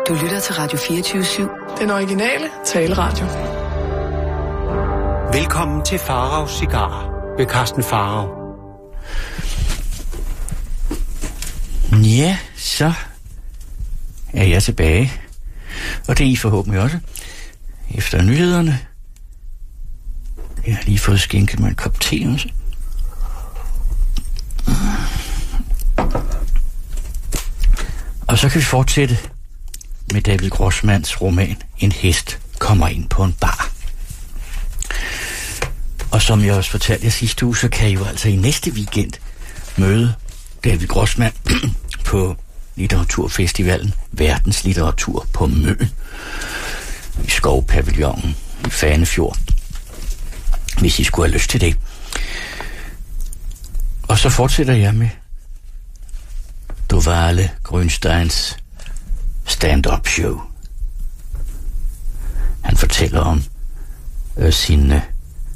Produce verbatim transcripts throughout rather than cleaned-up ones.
Du lytter til Radio fireogtyve syv. Den originale taleradio. Velkommen til Faraos Cigarer ved Carsten Farao. Ja, så er jeg tilbage. Og det er I forhåbentlig også. Efter nyhederne. Jeg har lige fået skænket mig en kop te også. Og så kan vi fortsætte med David Grossmans roman En hest kommer ind på en bar. Og som jeg også fortalte jer sidste uge, så kan I jo altså i næste weekend møde David Grossman på litteraturfestivalen Verdenslitteratur på Møn i Skovpavillonen i Fanefjord, hvis I skulle have lyst til det. Og så fortsætter jeg med Dovale Grünsteins stand-up show. Han fortæller om øh, sin øh,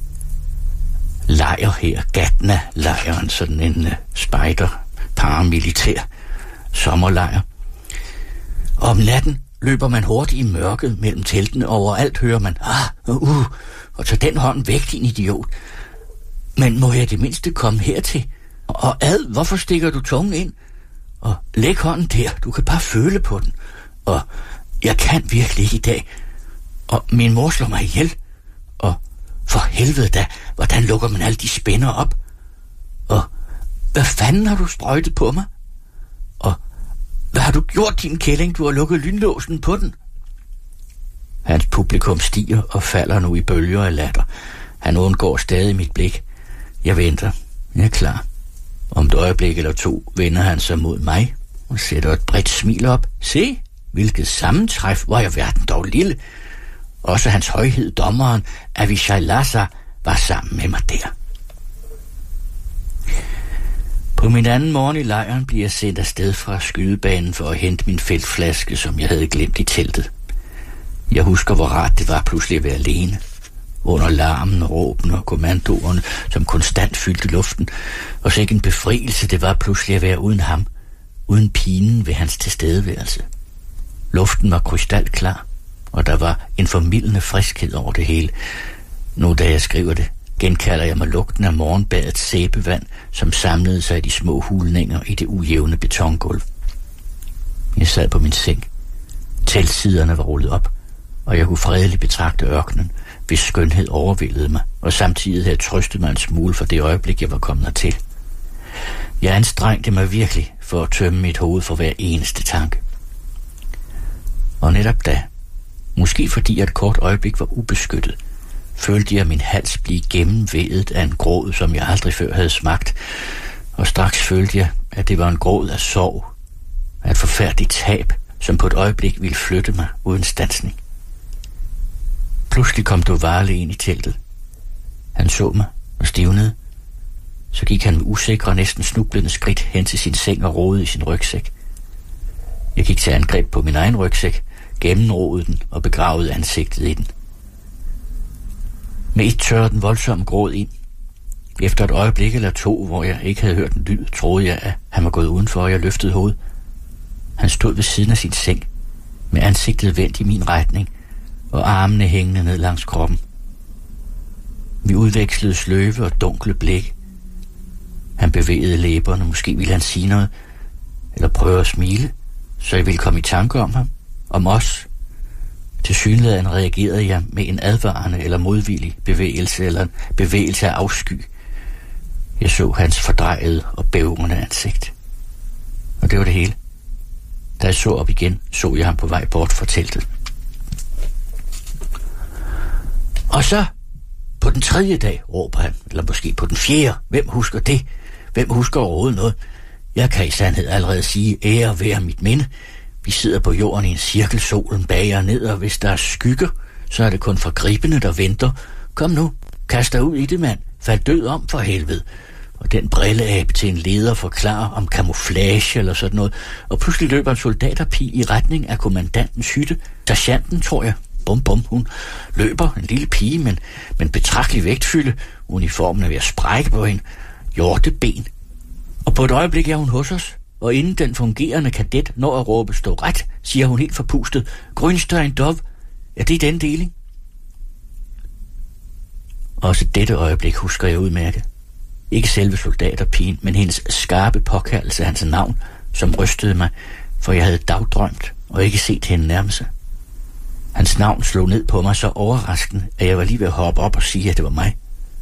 lejr her, Gatna-lejren, sådan en øh, spejder, paramilitær sommerlejr. Og om natten løber man hurtigt i mørket mellem teltene, og overalt hører man, ah, uh, og tag den hånd væk, din idiot. Men må jeg det mindste komme hertil? Og ad, hvorfor stikker du tungen ind? Og læg hånden der, du kan bare føle på den. Og jeg kan virkelig ikke i dag. Og min mor slår mig ihjel. Og for helvede da, hvordan lukker man alle de spænder op? Og hvad fanden har du sprøjtet på mig? Og hvad har du gjort, din kælling? Du har lukket lynlåsen på den. Hans publikum stiger og falder nu i bølger af latter. Han undgår stadig mit blik. Jeg venter. Jeg er klar. Om et øjeblik eller to vender han sig mod mig og sætter et bredt smil op. Se, hvilket sammentræf, hvor jeg verden dog lille. Også hans højhed, dommeren Avishai Lassa, var sammen med mig der. På min anden morgen i lejren bliver jeg sendt afsted fra skydebanen for at hente min feltflaske, som jeg havde glemt i teltet. Jeg husker, hvor rart det var pludselig at være alene. Under larmen, råben og kommandoerne, som konstant fyldte luften, og så ikke en befrielse, det var pludselig at være uden ham, uden pinen ved hans tilstedeværelse. Luften var krystalklar, og der var en formildende friskhed over det hele. Nu da jeg skriver det, genkalder jeg mig lugten af morgenbadets sæbevand, som samlede sig i de små hulninger i det ujævne betongulv. Jeg sad på min seng. Teltsiderne var rullet op, og jeg kunne fredeligt betragte ørkenen, hvis skønhed overvældede mig, og samtidig havde trøstet mig en smule for det øjeblik, jeg var kommet hertil. Jeg anstrengte mig virkelig for at tømme mit hoved for hver eneste tanke. Og netop da, måske fordi et kort øjeblik var ubeskyttet, følte jeg min hals blive gennemvædet af en gråd, som jeg aldrig før havde smagt, og straks følte jeg, at det var en gråd af sorg, af et forfærdeligt tab, som på et øjeblik ville flytte mig uden standsning. Pludselig kom Dovale ind i teltet. Han så mig og stivnede. Så gik han med usikre og næsten snublende skridt hen til sin seng og rodede i sin rygsæk. Jeg gik til angreb på min egen rygsæk, gennemrodede den og begravede ansigtet i den. Med et tørrede den voldsomme gråd ind. Efter et øjeblik eller to, hvor jeg ikke havde hørt en lyd, troede jeg, at han var gået udenfor, og jeg løftede hovedet. Han stod ved siden af sin seng, med ansigtet vendt i min retning, og armene hængende ned langs kroppen. Vi udvekslede sløve og dunkle blik. Han bevægede læberne, måske ville han sige noget, eller prøve at smile, så jeg ville komme i tanke om ham, om os. Tilsyneladende reagerede jeg med en advarende eller modvillig bevægelse, eller en bevægelse af afsky. Jeg så hans fordrejede og bævrende ansigt. Og det var det hele. Da jeg så op igen, så jeg ham på vej bort fra teltet. Og så, på den tredje dag, råber han, eller måske på den fjerde. Hvem husker det? Hvem husker overhovedet noget? Jeg kan i sandhed allerede sige, ære være mit minde. Vi sidder på jorden i en cirkel, solen bager ned, og hvis der er skygger, så er det kun forgribende, der venter. Kom nu, kast dig ud i det, mand. Fald død om for helvede. Og den brilleabe til en leder forklarer om camouflage eller sådan noget. Og pludselig løber en soldaterpige i retning af kommandantens hytte. Sergeanten, tror jeg. Bum, bum, hun løber, en lille pige, men, men betragtelig vægtfylde. Uniformen er ved at sprække på hende. Hjorteben. Og på et øjeblik er hun hos os, og inden den fungerende kadet når at råbe stå ret, siger hun helt forpustet, Grünstein Dov, ja, det er den deling. Også dette øjeblik husker jeg udmærket. Ikke selve soldaterpigen, men hendes skarpe påkaldelse af hans navn, som rystede mig, for jeg havde dagdrømt og ikke set hende nærme sig. Hans navn slog ned på mig så overraskende, at jeg var lige ved at hoppe op og sige, at det var mig.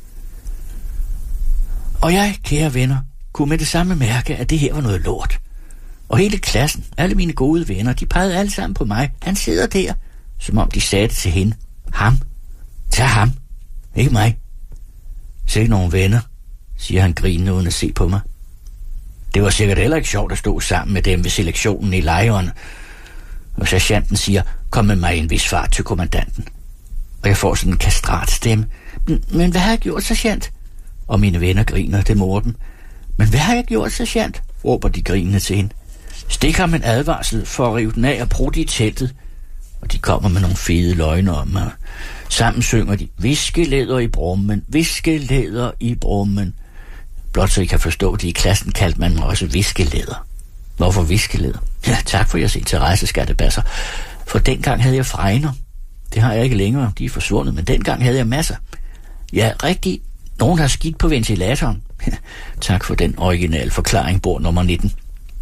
Og jeg, kære venner, kunne med det samme mærke, at det her var noget lort. Og hele klassen, alle mine gode venner, de pegede alle sammen på mig. Han sidder der, som om de sagde det til hende. Ham. Tag ham. Ikke mig. Se nogle venner, siger han grinende uden at se på mig. Det var sikkert heller ikke sjovt at stå sammen med dem ved selektionen i lejren. Og sergeanten siger, kom med mig i en vis fart til kommandanten. Og jeg får sådan en kastratstemme. Men, men hvad har jeg gjort, sergeant? Og mine venner griner, det morer dem. Men hvad har jeg gjort, sergeant? Råber de grinende til hende. Stik ham en advarsel for at rive den af og prutte i teltet. Og de kommer med nogle fede løgne om mig. Sammen synger de, viskelæder i brummen, viskelæder i brummen. Blot så I kan forstå det, i klassen kaldte man mig også viskelæder. Hvorfor viskelæder? Ja, tak for jeres interesse, skattebasser. For dengang havde jeg fregner. Det har jeg ikke længere, de er forsvundet, men dengang havde jeg masser. Ja, rigtig. Nogen har skidt på ventilatoren. Tak for den originale forklaring, bord nummer nitten.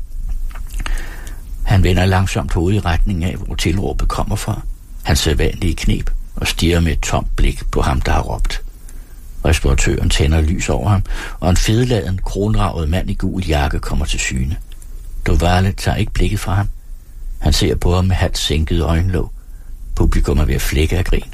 Han vender langsomt hovedet i retning af, hvor tilråbet kommer fra. Han sædvanlige knep og stiger med et tomt blik på ham, der har råbt. Restauratøren tænder lys over ham, og en fedladen, kronraget mand i gul jakke kommer til syne. Dovale tager ikke blikket fra ham. Han ser på ham med halvt sænket øjenlåg. Publikum er ved at flække af grin.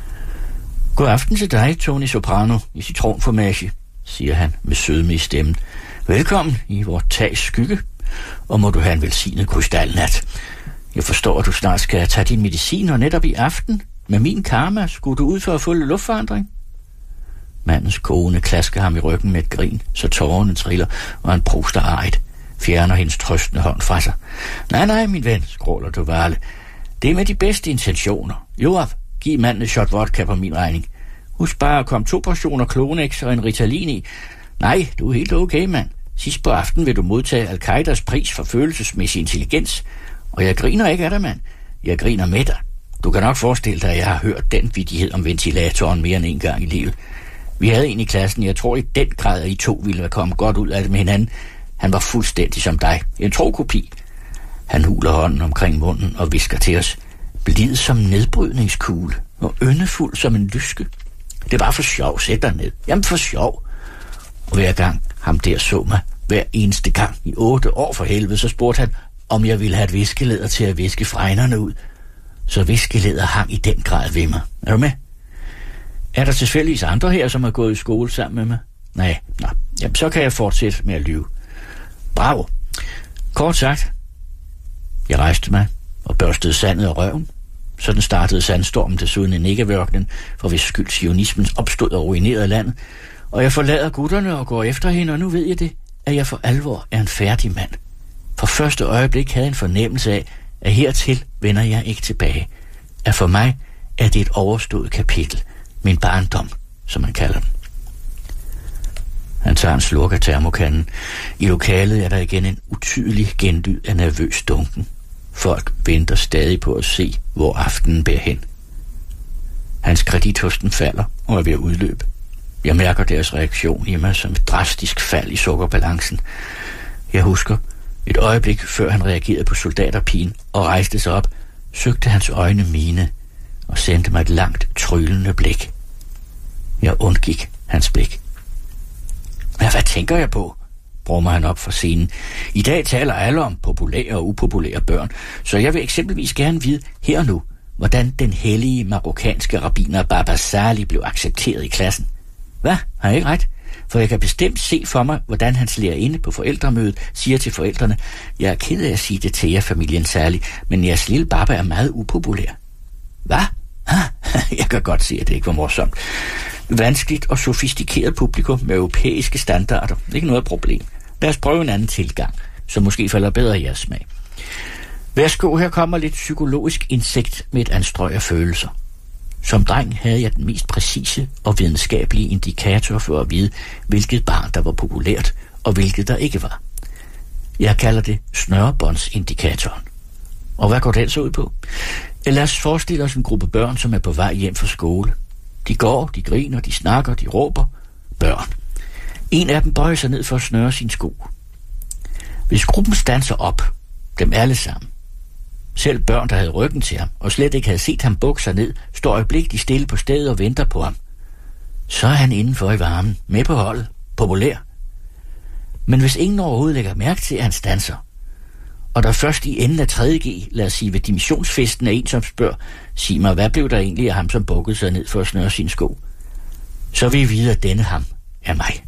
God aften til dig, Tony Soprano, i citronformage, siger han med sødme i stemmen. Velkommen i vores tags skygge, og må du have en velsignet krystalnat. Jeg forstår, at du snart skal tage din medicin, og netop i aften, med min karma, skulle du ud for at få lidt luftforandring. Mandens kone klasker ham i ryggen med et grin, så tårerne triller, og han pruster ejet, fjerner hendes trøstende hånd fra sig. Nej, nej, min ven, skråler Dovale. Det er med de bedste intentioner. Joab, giv manden et shot vodka på min regning. Husk bare at komme to portioner Klonex og en Ritalin i. Nej, du er helt okay, mand. Sidst på aften vil du modtage Al-Qaidas pris for følelsesmæssig intelligens. Og jeg griner ikke af dig, mand. Jeg griner med dig. Du kan nok forestille dig, at jeg har hørt den vittighed om ventilatoren mere end en gang i livet. Vi havde en i klassen, jeg tror i den grad, at I to ville være kommet godt ud af det med hinanden. Han var fuldstændig som dig. En trokopi. Han huler hånden omkring munden og visker til os. Blid som nedbrydningskugle og yndefuld som en lyske. Det var for sjov, sæt dig ned. Jamen for sjov. Og hver gang ham der så mig, hver eneste gang i otte år for helvede, så spurgte han, om jeg ville have et viskelæder til at viske fregnerne ud. Så viskelæder hang i den grad ved mig. Er du med? Er der tilfældigvis andre her, som har gået i skole sammen med mig? Nej, nej. Jamen, så kan jeg fortsætte med at lyve. Bravo. Kort sagt, jeg rejste mig og børstede sandet af røven. Sådan startede sandstormen desuden i Negev-ørkenen, for hvis skyld sionismen opstod og ruinerede landet. Og jeg forlader gutterne og går efter hende, og nu ved jeg det, at jeg for alvor er en færdig mand. For første øjeblik havde jeg en fornemmelse af, at hertil vender jeg ikke tilbage. At for mig er det et overstået kapitel. Min barndom, som man kalder den. Han tager en slurk af termokanden. I lokalet er der igen en utydelig genlyd af nervøs dunken. Folk venter stadig på at se, hvor aftenen bærer hen. Hans kredit hos den falder og er ved at udløbe. Jeg mærker deres reaktion i mig som et drastisk fald i sukkerbalancen. Jeg husker, et øjeblik før han reagerede på soldaterpigen og rejste sig op, søgte hans øjne mine og sendte mig et langt, tryllende blik. Jeg undgik hans blik. Ja, hvad tænker jeg på? Brummer han op fra scenen. I dag taler alle om populære og upopulære børn, så jeg vil eksempelvis gerne vide her og nu, hvordan den hellige marokkanske rabbiner Baba Salih blev accepteret i klassen. Hvad? Har jeg ikke ret? For jeg kan bestemt se for mig, hvordan hans lærerinde på forældremødet siger til forældrene, jeg er ked af at sige det til jer, familien Salih, men jeres lille Baba er meget upopulær. Hvad? Jeg kan godt se, at det ikke var morsomt. Vanskeligt og sofistikeret publikum med europæiske standarder. Ikke noget problem. Lad os prøve en anden tilgang, som måske falder bedre i jeres smag. Værsgo, her kommer lidt psykologisk indsigt med et anstrøg af følelser. Som dreng havde jeg den mest præcise og videnskabelige indikator for at vide, hvilket barn der var populært, og hvilket der ikke var. Jeg kalder det snørebåndsindikatoren. Og hvad går den så ud på? Lad os forestille os en gruppe børn, som er på vej hjem fra skole. De går, de griner, de snakker, de råber. Børn. En af dem bøjer sig ned for at snøre sin sko. Hvis gruppen standser op, dem alle sammen, selv børn, der havde ryggen til ham, og slet ikke havde set ham bukke sig ned, står øjeblikkeligt stille på stedet og venter på ham. Så er han indenfor i varmen, med på holdet, populær. Men hvis ingen overhovedet lægger mærke til, at han standser, og der først i enden af tredje G, lad os sige ved dimissionsfesten er en, som spørger, sig mig, hvad blev der egentlig af ham, som bukkede sig ned for at snøre sine sko? Så vil I vide, at denne ham er mig.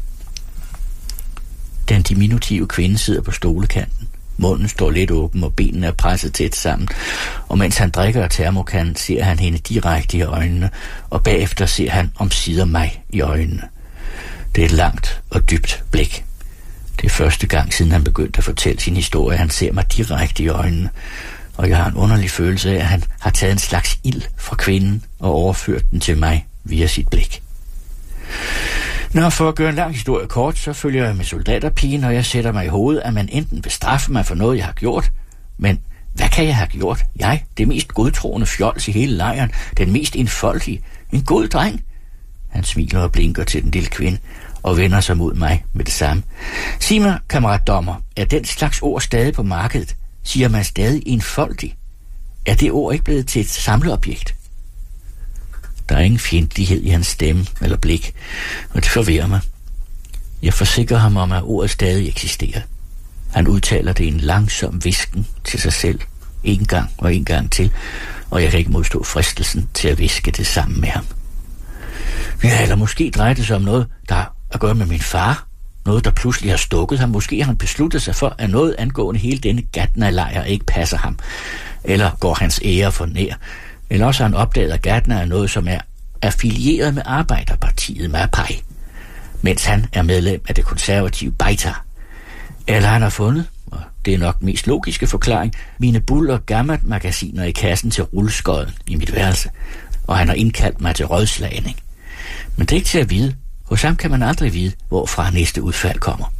Den diminutive kvinde sidder på stolekanten. Munden står lidt åben, og benene er presset tæt sammen, og mens han drikker af termokanden, ser han hende direkte i øjnene, og bagefter ser han omsider mig i øjnene. Det er et langt og dybt blik. Det er første gang, siden han begyndte at fortælle sin historie, han ser mig direkte i øjnene, og jeg har en underlig følelse af, at han har taget en slags ild fra kvinden og overført den til mig via sit blik. Når for at gøre en lang historie kort, så følger jeg med soldaterpigen, og jeg sætter mig i hovedet, at man enten vil straffe mig for noget, jeg har gjort, men hvad kan jeg have gjort? Jeg, det mest godtroende fjols i hele lejren, den mest enfoldige, en god dreng. Han smiler og blinker til den lille kvinde, og vender sig mod mig med det samme. Sig mig, kammerat dommer, er den slags ord stadig på markedet? Siger man stadig enfoldig? Er det ord ikke blevet til et samleobjekt? Der er ingen fjendtlighed i hans stemme eller blik, og det forvirrer mig. Jeg forsikrer ham om, at ordet stadig eksisterer. Han udtaler det i en langsom hvisken til sig selv, en gang og en gang til, og jeg kan ikke modstå fristelsen til at hviske det sammen med ham. Ja, eller måske drejer det sig om noget, der har at gøre med min far. Noget, der pludselig har stukket ham. Måske har han besluttet sig for, at noget angående hele denne Gatna-lejr ikke passer ham. Eller går hans ære for nær. Eller også har han opdaget, at Gatna er noget, som er affilieret med Arbejderpartiet Mapai, mens han er medlem af det konservative Beitar. Eller han har fundet, og det er nok den mest logiske forklaring, mine Bull- og Gammat-magasiner i kassen til rulleskøjen i mit værelse, og han har indkaldt mig til rådslagning. Men det er ikke til at vide. Hos ham kan man aldrig vide, hvorfra næste udfald kommer.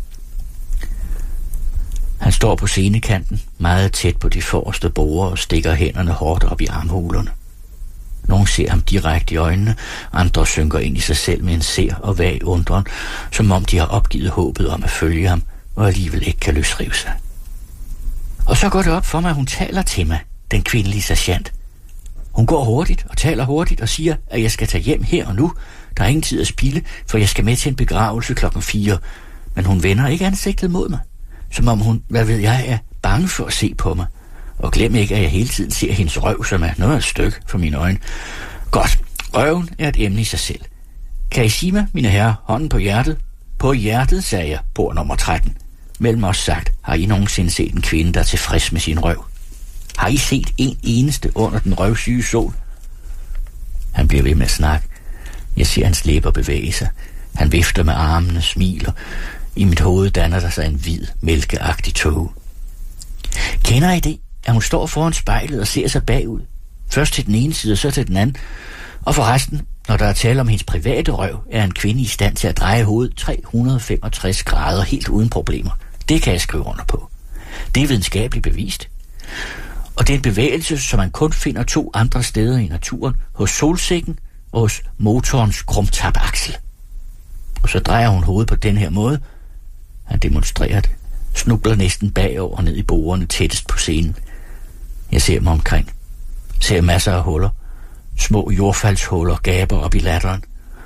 Han står på scenekanten, meget tæt på de forreste borde og stikker hænderne hårdt op i armhulerne. Nogle ser ham direkte i øjnene, andre synker ind i sig selv med en ser og vag undren, som om de har opgivet håbet om at følge ham, og alligevel ikke kan løsrive sig. Og så går det op for mig, at hun taler til mig, den kvindelige sergeant. Hun går hurtigt og taler hurtigt og siger, at jeg skal tage hjem her og nu. Der er ingen tid at spilde, for jeg skal med til en begravelse klokken fire. Men hun vender ikke ansigtet mod mig, som om hun, hvad ved jeg, er bange for at se på mig. Og glem ikke, at jeg hele tiden ser hendes røv, som er noget af et stykke for mine øjne. Godt, røven er et emne i sig selv. Kan I sige mig, mine herrer, hånden på hjertet? På hjertet, sagde jeg, bord nummer tretten. Mellem os sagt, har I nogensinde set en kvinde, der er tilfreds med sin røv? Har I set en eneste under den røvsyge sol? Han bliver ved med at snakke. Jeg ser hans læber bevæge sig. Han vifter med armene, smiler. I mit hoved danner der sig en hvid, mælkeagtig tåge. Kender I det, at hun står foran spejlet og ser sig bagud? Først til den ene side, og så til den anden. Og forresten, når der er tale om hendes private røv, er en kvinde i stand til at dreje hovedet tre hundrede og femogtres grader helt uden problemer. Det kan jeg skrive under på. Det er videnskabeligt bevist. Og det er en bevægelse, som man kun finder to andre steder i naturen, hos solsikken og hos motorens krumtapaksel. Og så drejer hun hovedet på den her måde. Han demonstrerer det. Snubler næsten bagover og ned i bordene tættest på scenen. Jeg ser mig omkring. Ser masser af huller. Små jordfaldshuller gaber op i latteren.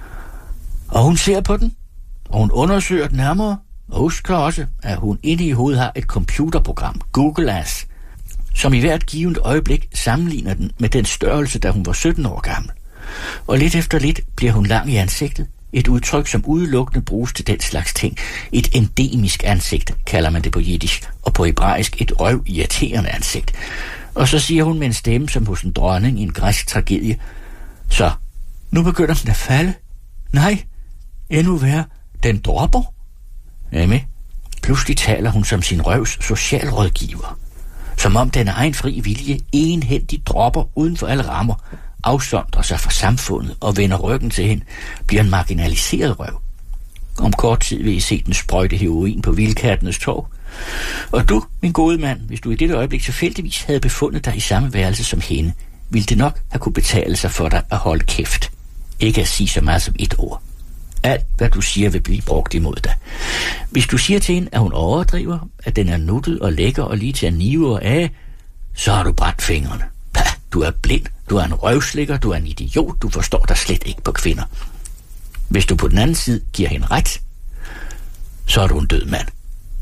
Og hun ser på den. Og hun undersøger den nærmere. Og husker også, at hun inde i hovedet har et computerprogram, Google Ass, som i hvert givet øjeblik sammenligner den med den størrelse, da hun var sytten år gammel. Og lidt efter lidt bliver hun lang i ansigtet. Et udtryk, som udelukkende bruges til den slags ting. Et endemisk ansigt, kalder man det på jiddisch, og på hebraisk et røvirriterende ansigt. Og så siger hun med en stemme, som hos en dronning i en græsk tragedie: Så, nu begynder den at falde. Nej, endnu værre, den dropper. Jamen, pludselig taler hun som sin røvs socialrådgiver. Som om den egen fri vilje enhændigt dropper uden for alle rammer, afsondrer sig fra samfundet og vender ryggen til hende, bliver en marginaliseret røv. Om kort tid vil I se den sprøjte heroin på Vildkattenes Torv. Og du, min gode mand, hvis du i dette øjeblik tilfældigvis havde befundet dig i samme værelse som hende, ville det nok have kunne betale sig for dig at holde kæft. Ikke at sige så meget som et ord. Alt, hvad du siger, vil blive brugt imod dig. Hvis du siger til hende, at hun overdriver, at den er nuttet og lækker og lige til at nive og af, så har du brændt fingrene. Pah, du er blind, du er en røvslikker, du er en idiot, du forstår dig slet ikke på kvinder. Hvis du på den anden side giver hende ret, så er du en død mand.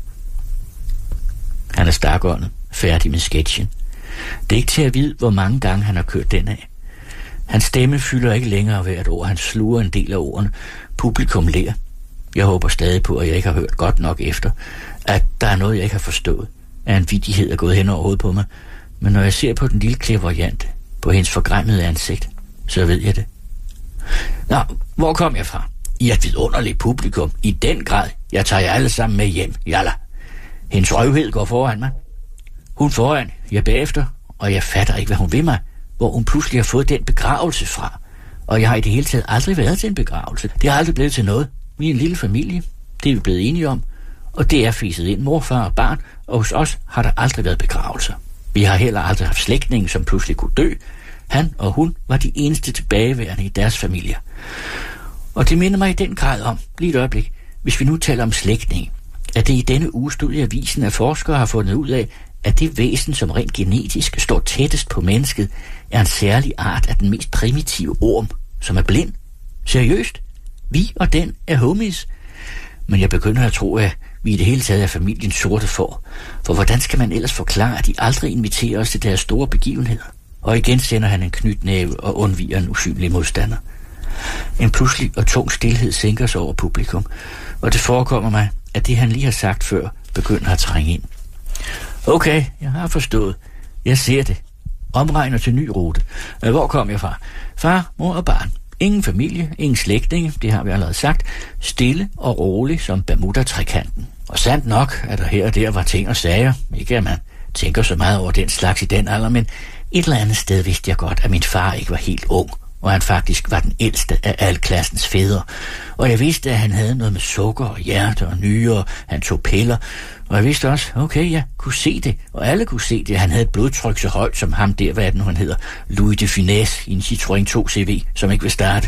Han er stakåndet, færdig med sketchen. Det er ikke til at vide, hvor mange gange han har kørt den af. Hans stemme fylder ikke længere hvert ord. Han sluger en del af ordene. Publikum ler. Jeg håber stadig på, at jeg ikke har hørt godt nok efter. At der er noget, jeg ikke har forstået. At en vittighed er gået hen over hovedet på mig. Men når jeg ser på den lille clairvoyante, på hendes forgræmmede ansigt, så ved jeg det. Nå, hvor kom jeg fra? I et vidunderligt publikum. I den grad. Jeg tager jer alle sammen med hjem. Jalla. Hendes røvhed går foran mig. Hun foran, jeg bagefter, og jeg fatter ikke, hvad hun vil mig. Hvor hun pludselig har fået den begravelse fra. Og jeg har i det hele taget aldrig været til en begravelse. Det har aldrig blevet til noget. Vi er en lille familie. Det er vi blevet enige om. Og det er fiset ind, morfar og barn. Og hos os har der aldrig været begravelser. Vi har heller aldrig haft slægtninge, som pludselig kunne dø. Han og hun var de eneste tilbageværende i deres familier. Og det minder mig i den grad om, lige et øjeblik, hvis vi nu taler om slægtninge, at det i denne uge stod i avisen, at forskere har fundet ud af, at det væsen, som rent genetisk står tættest på mennesket, er en særlig art af den mest primitive orm, som er blind. Seriøst? Vi og den er homies. Men jeg begynder at tro, at vi i det hele taget er familiens sorte får. For hvordan skal man ellers forklare, at de aldrig inviterer os til deres store begivenheder? Og igen sender han en knytnæve og undviger en usynlig modstander. En pludselig og tung stilhed sænker sig over publikum, og det forekommer mig, at det han lige har sagt før, begynder at trænge ind. Okay, jeg har forstået. Jeg ser det. Omregner til ny rute. Hvor kom jeg fra? Far, mor og barn. Ingen familie, ingen slægtninge, det har vi allerede sagt. Stille og rolig som Bermuda-trekanten. Og sandt nok, at der her og der var ting og sager. Ikke at man tænker så meget over den slags i den alder, men et eller andet sted vidste jeg godt, at min far ikke var helt ung, og han faktisk var den ældste af alle klassens fædre. Og jeg vidste, at han havde noget med sukker og hjerte og nyre, og han tog piller. Og jeg vidste også, okay, jeg kunne se det, og alle kunne se det, at han havde et blodtryk så højt som ham der, hvad er det nu han hedder, Louis de Finesse i en Citroën to C V, som ikke vil starte.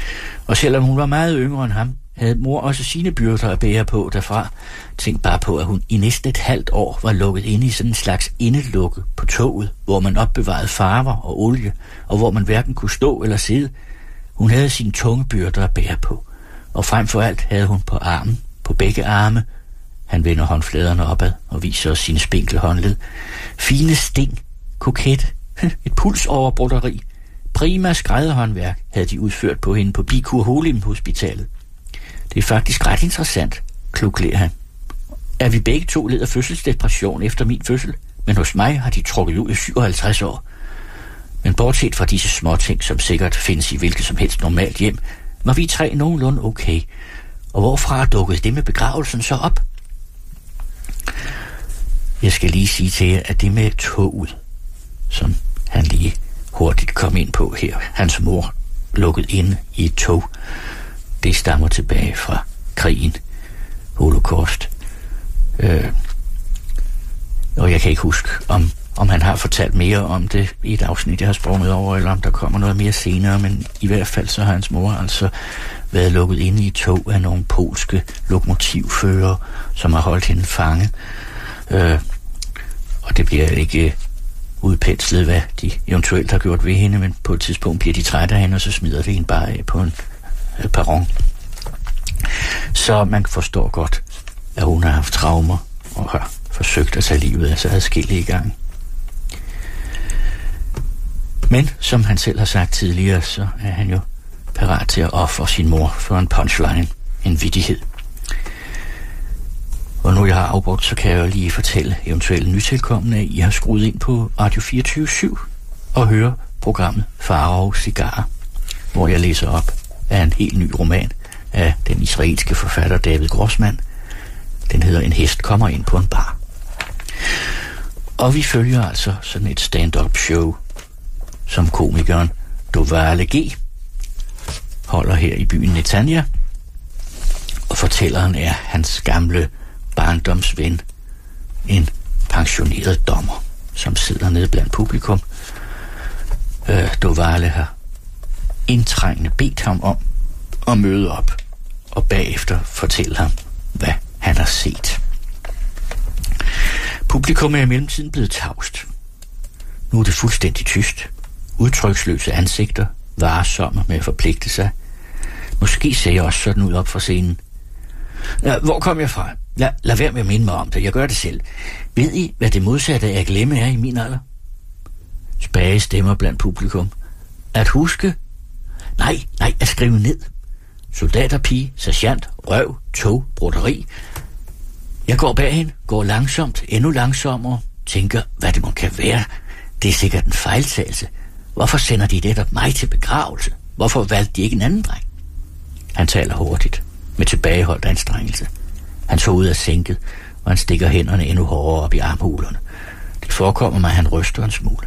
Og selvom hun var meget yngre end ham, havde mor også sine byrder at bære på derfra. Tænk bare på, at hun i næsten et halvt år var lukket inde i sådan en slags indelukke på toget, hvor man opbevarede farver og olie, og hvor man hverken kunne stå eller sidde. Hun havde sine tunge byrder at bære på, og frem for alt havde hun på armen, på begge arme. Han vender håndfladerne opad og viser os sine spinkle håndled. Fine sting, koket, et pulsoverbroderi. Prima skrædderhåndværk havde de udført på hende på Bikur Holim Hospitalet. Det er faktisk ret interessant, klukler han. At vi begge to led af fødselsdepression efter min fødsel, men hos mig har de trukket ud i syvoghalvtreds år. Men bortset fra disse små ting, som sikkert findes i hvilket som helst normalt hjem, var vi tre nogenlunde okay. Og hvorfra dukkede det med begravelsen så op? Jeg skal lige sige til jer, at det med toget, som han lige hurtigt kom ind på her, hans mor lukket inde i et tog, det stammer tilbage fra krigen, holocaust. Øh, og jeg kan ikke huske, om, om han har fortalt mere om det i et afsnit, jeg har sprunget over, eller om der kommer noget mere senere, men i hvert fald så har hans mor altså været lukket inde i et tog af nogle polske lokomotivførere, som har holdt hende fange. Øh, og det bliver ikke udpenslet, hvad de eventuelt har gjort ved hende, men på et tidspunkt bliver de trætte af hende, og så smider det hende bare af på en øh, perron. Så man forstår godt, at hun har haft traumer og har forsøgt at tage livet af sig adskillige gange. Men som han selv har sagt tidligere, så er han jo parat til at ofre sin mor for en punchline, en vittighed. Og nu jeg har afbrudt, så kan jeg jo lige fortælle eventuelle nytilkommende, at I har skruet ind på Radio fireogtyve syv og høre programmet Farao Cigarer, hvor jeg læser op af en helt ny roman af den israelske forfatter David Grossman. Den hedder En hest kommer ind på en bar. Og vi følger altså sådan et stand-up show, som komikeren Dovale G. holder her i byen Netanya, og fortælleren er hans gamle barndomsven en pensioneret dommer, som sidder nede blandt publikum. Øh, Dovale har indtrængende bedt ham om at møde op og bagefter fortælle ham, hvad han har set. Publikum er i mellemtiden blevet tavst. Nu er det fuldstændig tyst. Udtryksløse ansigter, varsomme med at forpligte sig. Måske ser jeg også sådan ud op fra scenen. Ja, hvor kom jeg fra? Lad, lad være med at minde mig om det. Jeg gør det selv. Ved I, hvad det modsatte af at glemme er i min alder? Spage stemmer blandt publikum. At huske? Nej, nej, at skrive ned. Soldaterpige, sergeant, røv, tog, broderi. Jeg går baghen, går langsomt, endnu langsommere, tænker, hvad det må kan være. Det er sikkert en fejltagelse. Hvorfor sender de netop mig til begravelse? Hvorfor valgte de ikke en anden dreng? Han taler hurtigt, med tilbageholdt anstrengelse. Han så ud af sænket, og han stikker hænderne endnu hårdere op i armhulerne. Det forekommer mig, at han ryster en smule.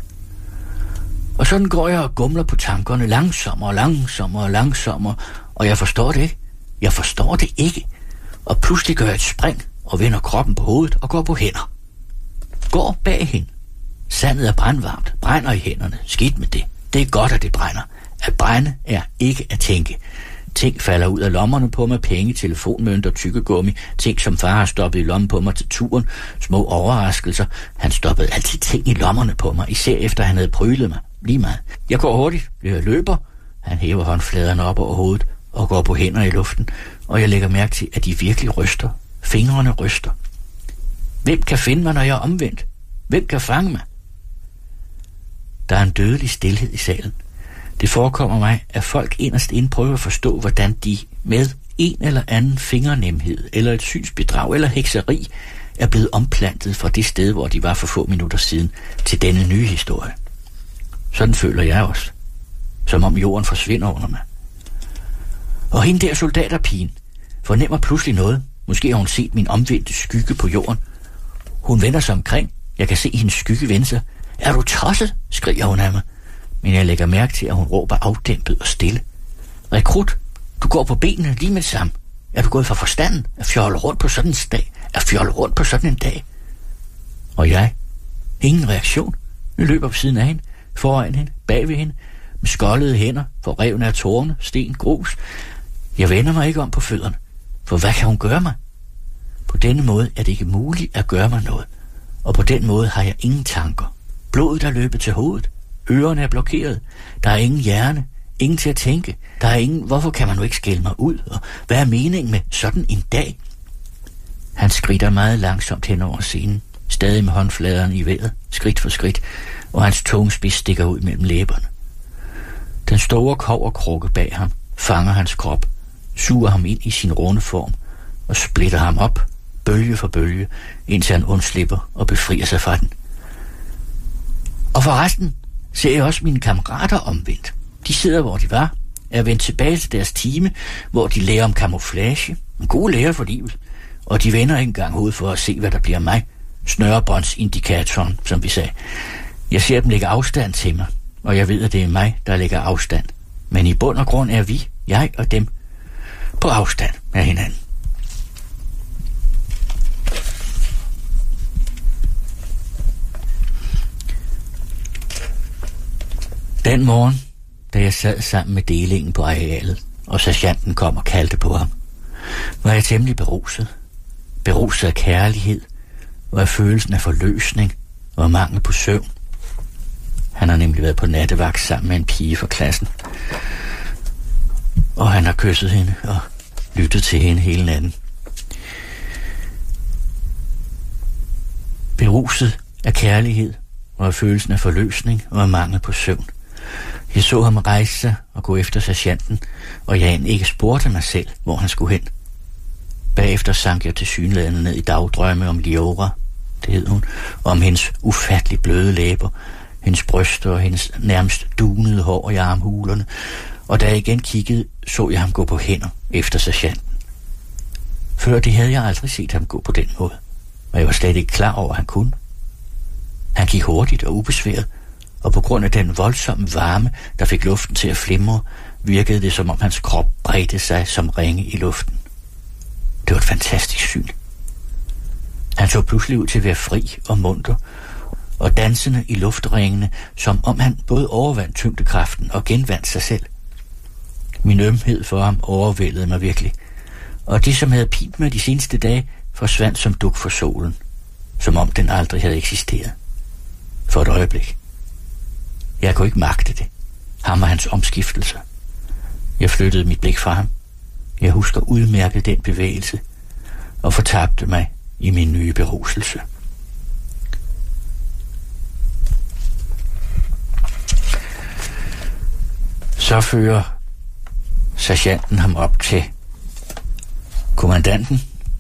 Og sådan går jeg og gumler på tankerne langsommere og langsommere og langsommere, og jeg forstår det ikke. Jeg forstår det ikke. Og pludselig gør jeg et spring og vender kroppen på hovedet og går på hænder. Går baghen. Sandet er brandvarmt, brænder i hænderne. Skidt med det. Det er godt, at det brænder. At brænde er ikke at tænke. Ting falder ud af lommerne på mig, penge, telefonmønter, tykkegummi, ting som far har stoppet i lommen på mig til turen, små overraskelser. Han stoppede altid ting i lommerne på mig, især efter han havde prylet mig. Lige meget. Jeg går hurtigt, jeg løber. Han hæver håndfladerne op over hovedet og går på hænder i luften, og jeg lægger mærke til, at de virkelig ryster. Fingrene ryster. Hvem kan finde mig, når jeg er omvendt? Hvem kan fange mig? Der er en dødelig stilhed i salen. Det forekommer mig, at folk inderst inde prøver at forstå, hvordan de med en eller anden fingernemhed, eller et synsbedrag, eller hekseri, er blevet omplantet fra det sted, hvor de var for få minutter siden, til denne nye historie. Sådan føler jeg også. Som om jorden forsvinder under mig. Og hende der soldaterpigen fornemmer pludselig noget. Måske har hun set min omvendte skygge på jorden. Hun vender sig omkring. Jeg kan se hendes skygge vende sig. Er du tosset? Skriger hun af mig. Men jeg lægger mærke til, at hun råber afdæmpet og stille. Rekrut, du går på benene lige med det samme. Er du gået fra forstanden at fjolle rundt på sådan en dag? At fjolle rundt på sådan en dag? Og jeg? Ingen reaktion. Jeg løber på siden af hende, foran hende, bag ved hende, med skoldede hænder, for revne af tårne, sten, grus. Jeg vender mig ikke om på fødderne, for hvad kan hun gøre mig? På denne måde er det ikke muligt at gøre mig noget, og på den måde har jeg ingen tanker. Blodet er løbet til hovedet, ørerne er blokeret, der er ingen hjerne, ingen til at tænke, der er ingen, hvorfor kan man nu ikke skælde mig ud, og hvad er meningen med sådan en dag? Han skridter meget langsomt hen over scenen, stadig med håndfladerne i vejret, skridt for skridt, og hans tungespids stikker ud mellem læberne. Den store kobberkrukke bag ham fanger hans krop, suger ham ind i sin runde form og splitter ham op, bølge for bølge, indtil han undslipper og befrier sig fra den. Og forresten ser jeg også mine kammerater omvendt. De sidder, hvor de var, er vendt tilbage til deres time, hvor de lærer om camouflage, en god lærer for livet, og de vender ikke engang hovedet for at se, hvad der bliver af mig. Snørebåndsindikatoren, som vi sagde. Jeg ser dem lægge afstand til mig, og jeg ved, at det er mig, der lægger afstand. Men i bund og grund er vi, jeg og dem, på afstand af hinanden. Den morgen, da jeg sad sammen med delingen på arealet, og sergeanten kom og kaldte på ham, var jeg temmelig beruset. Beruset af kærlighed, og af følelsen af forløsning og mangel på søvn. Han har nemlig været på nattevagt sammen med en pige fra klassen. Og han har kysset hende og lyttet til hende hele natten. Beruset af kærlighed og af følelsen af forløsning og af mangel på søvn. Jeg så ham rejse sig og gå efter sergeanten, og jeg end ikke spurgte mig selv, hvor han skulle hen. Bagefter sank jeg tilsyneladende ned i dagdrømme om Liora, det hed hun, og om hendes ufattelig bløde læber, hendes bryster og hendes nærmest dunede hår i armhulerne, og da jeg igen kiggede, så jeg ham gå på hænder efter sergeanten. Før det havde jeg aldrig set ham gå på den måde, og jeg var slet ikke klar over, at han kunne. Han gik hurtigt og ubesværet, og på grund af den voldsomme varme, der fik luften til at flimre, virkede det, som om hans krop bredte sig som ringe i luften. Det var et fantastisk syn. Han så pludselig ud til at være fri og munter, og dansende i luftringene, som om han både overvandt tyngdekraften og genvandt sig selv. Min ømhed for ham overvældede mig virkelig, og det, som havde pint mig de seneste dage, forsvandt som dug for solen, som om den aldrig havde eksisteret. For et øjeblik. Jeg kunne ikke magte det. Ham og hans omskiftelser. Jeg flyttede mit blik fra ham. Jeg husker udmærket den bevægelse, og fortabte mig i min nye beruselse. Så fører sergeanten ham op til kommandanten,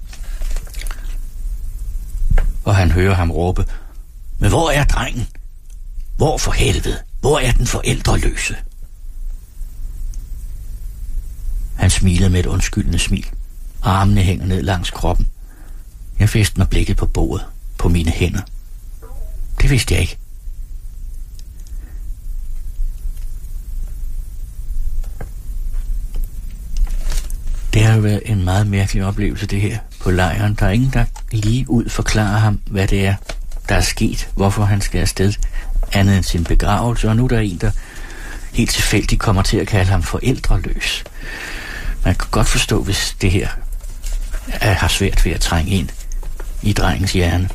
og han hører ham råbe: "Men hvor er drengen? Hvor for helvede? Hvor er den forældreløse?" Han smilede med et undskyldende smil. Armene hænger ned langs kroppen. Jeg fæstner blikket på bordet, på mine hænder. Det vidste jeg ikke. Det har jo været en meget mærkelig oplevelse, det her på lejren. Der er ingen, der lige ud forklarer ham, hvad det er, der er sket, hvorfor han skal afsted, andet end sin begravelse. Og nu er der en, der helt tilfældigt kommer til at kalde ham forældreløs. Man kan godt forstå, hvis det her er, har svært ved at trænge ind i drengens hjerne.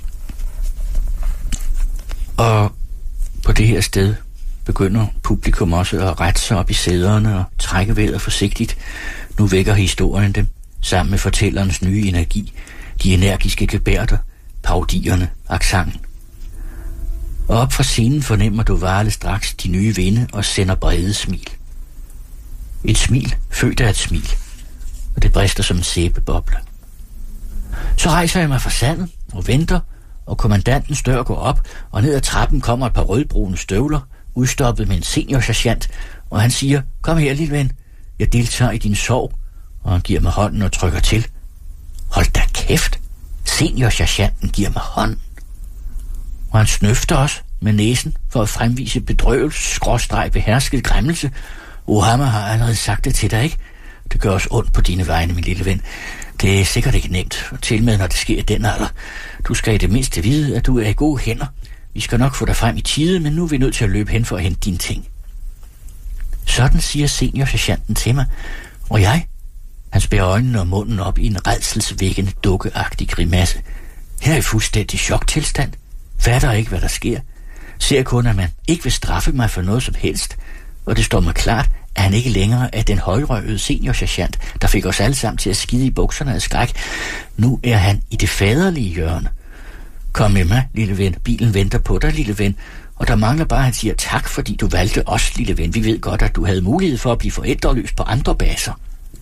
Og på det her sted begynder publikum også at rette sig op i sæderne og trække vejret forsigtigt. Nu vækker historien dem, sammen med fortællerens nye energi, de energiske gebærder, parodierne, accenten. Og op fra scenen fornemmer du Varle straks de nye vinde og sender brede smil. Et smil født af et smil, og det brister som en sæbeboble. Så rejser jeg mig fra sandet og venter, og kommandantens dør går op, og ned ad trappen kommer et par rødbrune støvler, udstoppet med en seniorsergeant, og han siger: "Kom her, lille ven, jeg deltager i din sorg," og han giver mig hånden og trykker til. Hold da kæft, seniorsergeanten giver mig hånden. Og han snøfter også med næsen for at fremvise bedrøvelse, skråstreg, behersket græmmelse. Ohama har allerede sagt det til dig, ikke? Det gør os ondt på dine vegne, min lille ven. Det er sikkert ikke nemt, og til med, når det sker i den alder. Du skal i det mindste vide, at du er i gode hænder. Vi skal nok få dig frem i tide, men nu er vi nødt til at løbe hen for at hente dine ting. Sådan siger seniorsergeanten til mig, og jeg, han spærrer øjnene og munden op i en rædselsvækkende dukkeagtig grimasse. Her er i fuldstændig choktilstand. Fatter ikke, hvad der sker. Ser kun, at man ikke vil straffe mig for noget som helst, og det står mig klart, at han ikke længere er den højrøvede seniorsergeant, der fik os alle sammen til at skide i bukserne af skræk. Nu er han i det faderlige hjørne. Kom med mig, lille ven. Bilen venter på dig, lille ven. Og der mangler bare, at han siger tak, fordi du valgte os, lille ven. Vi ved godt, at du havde mulighed for at blive forældreløs på andre baser.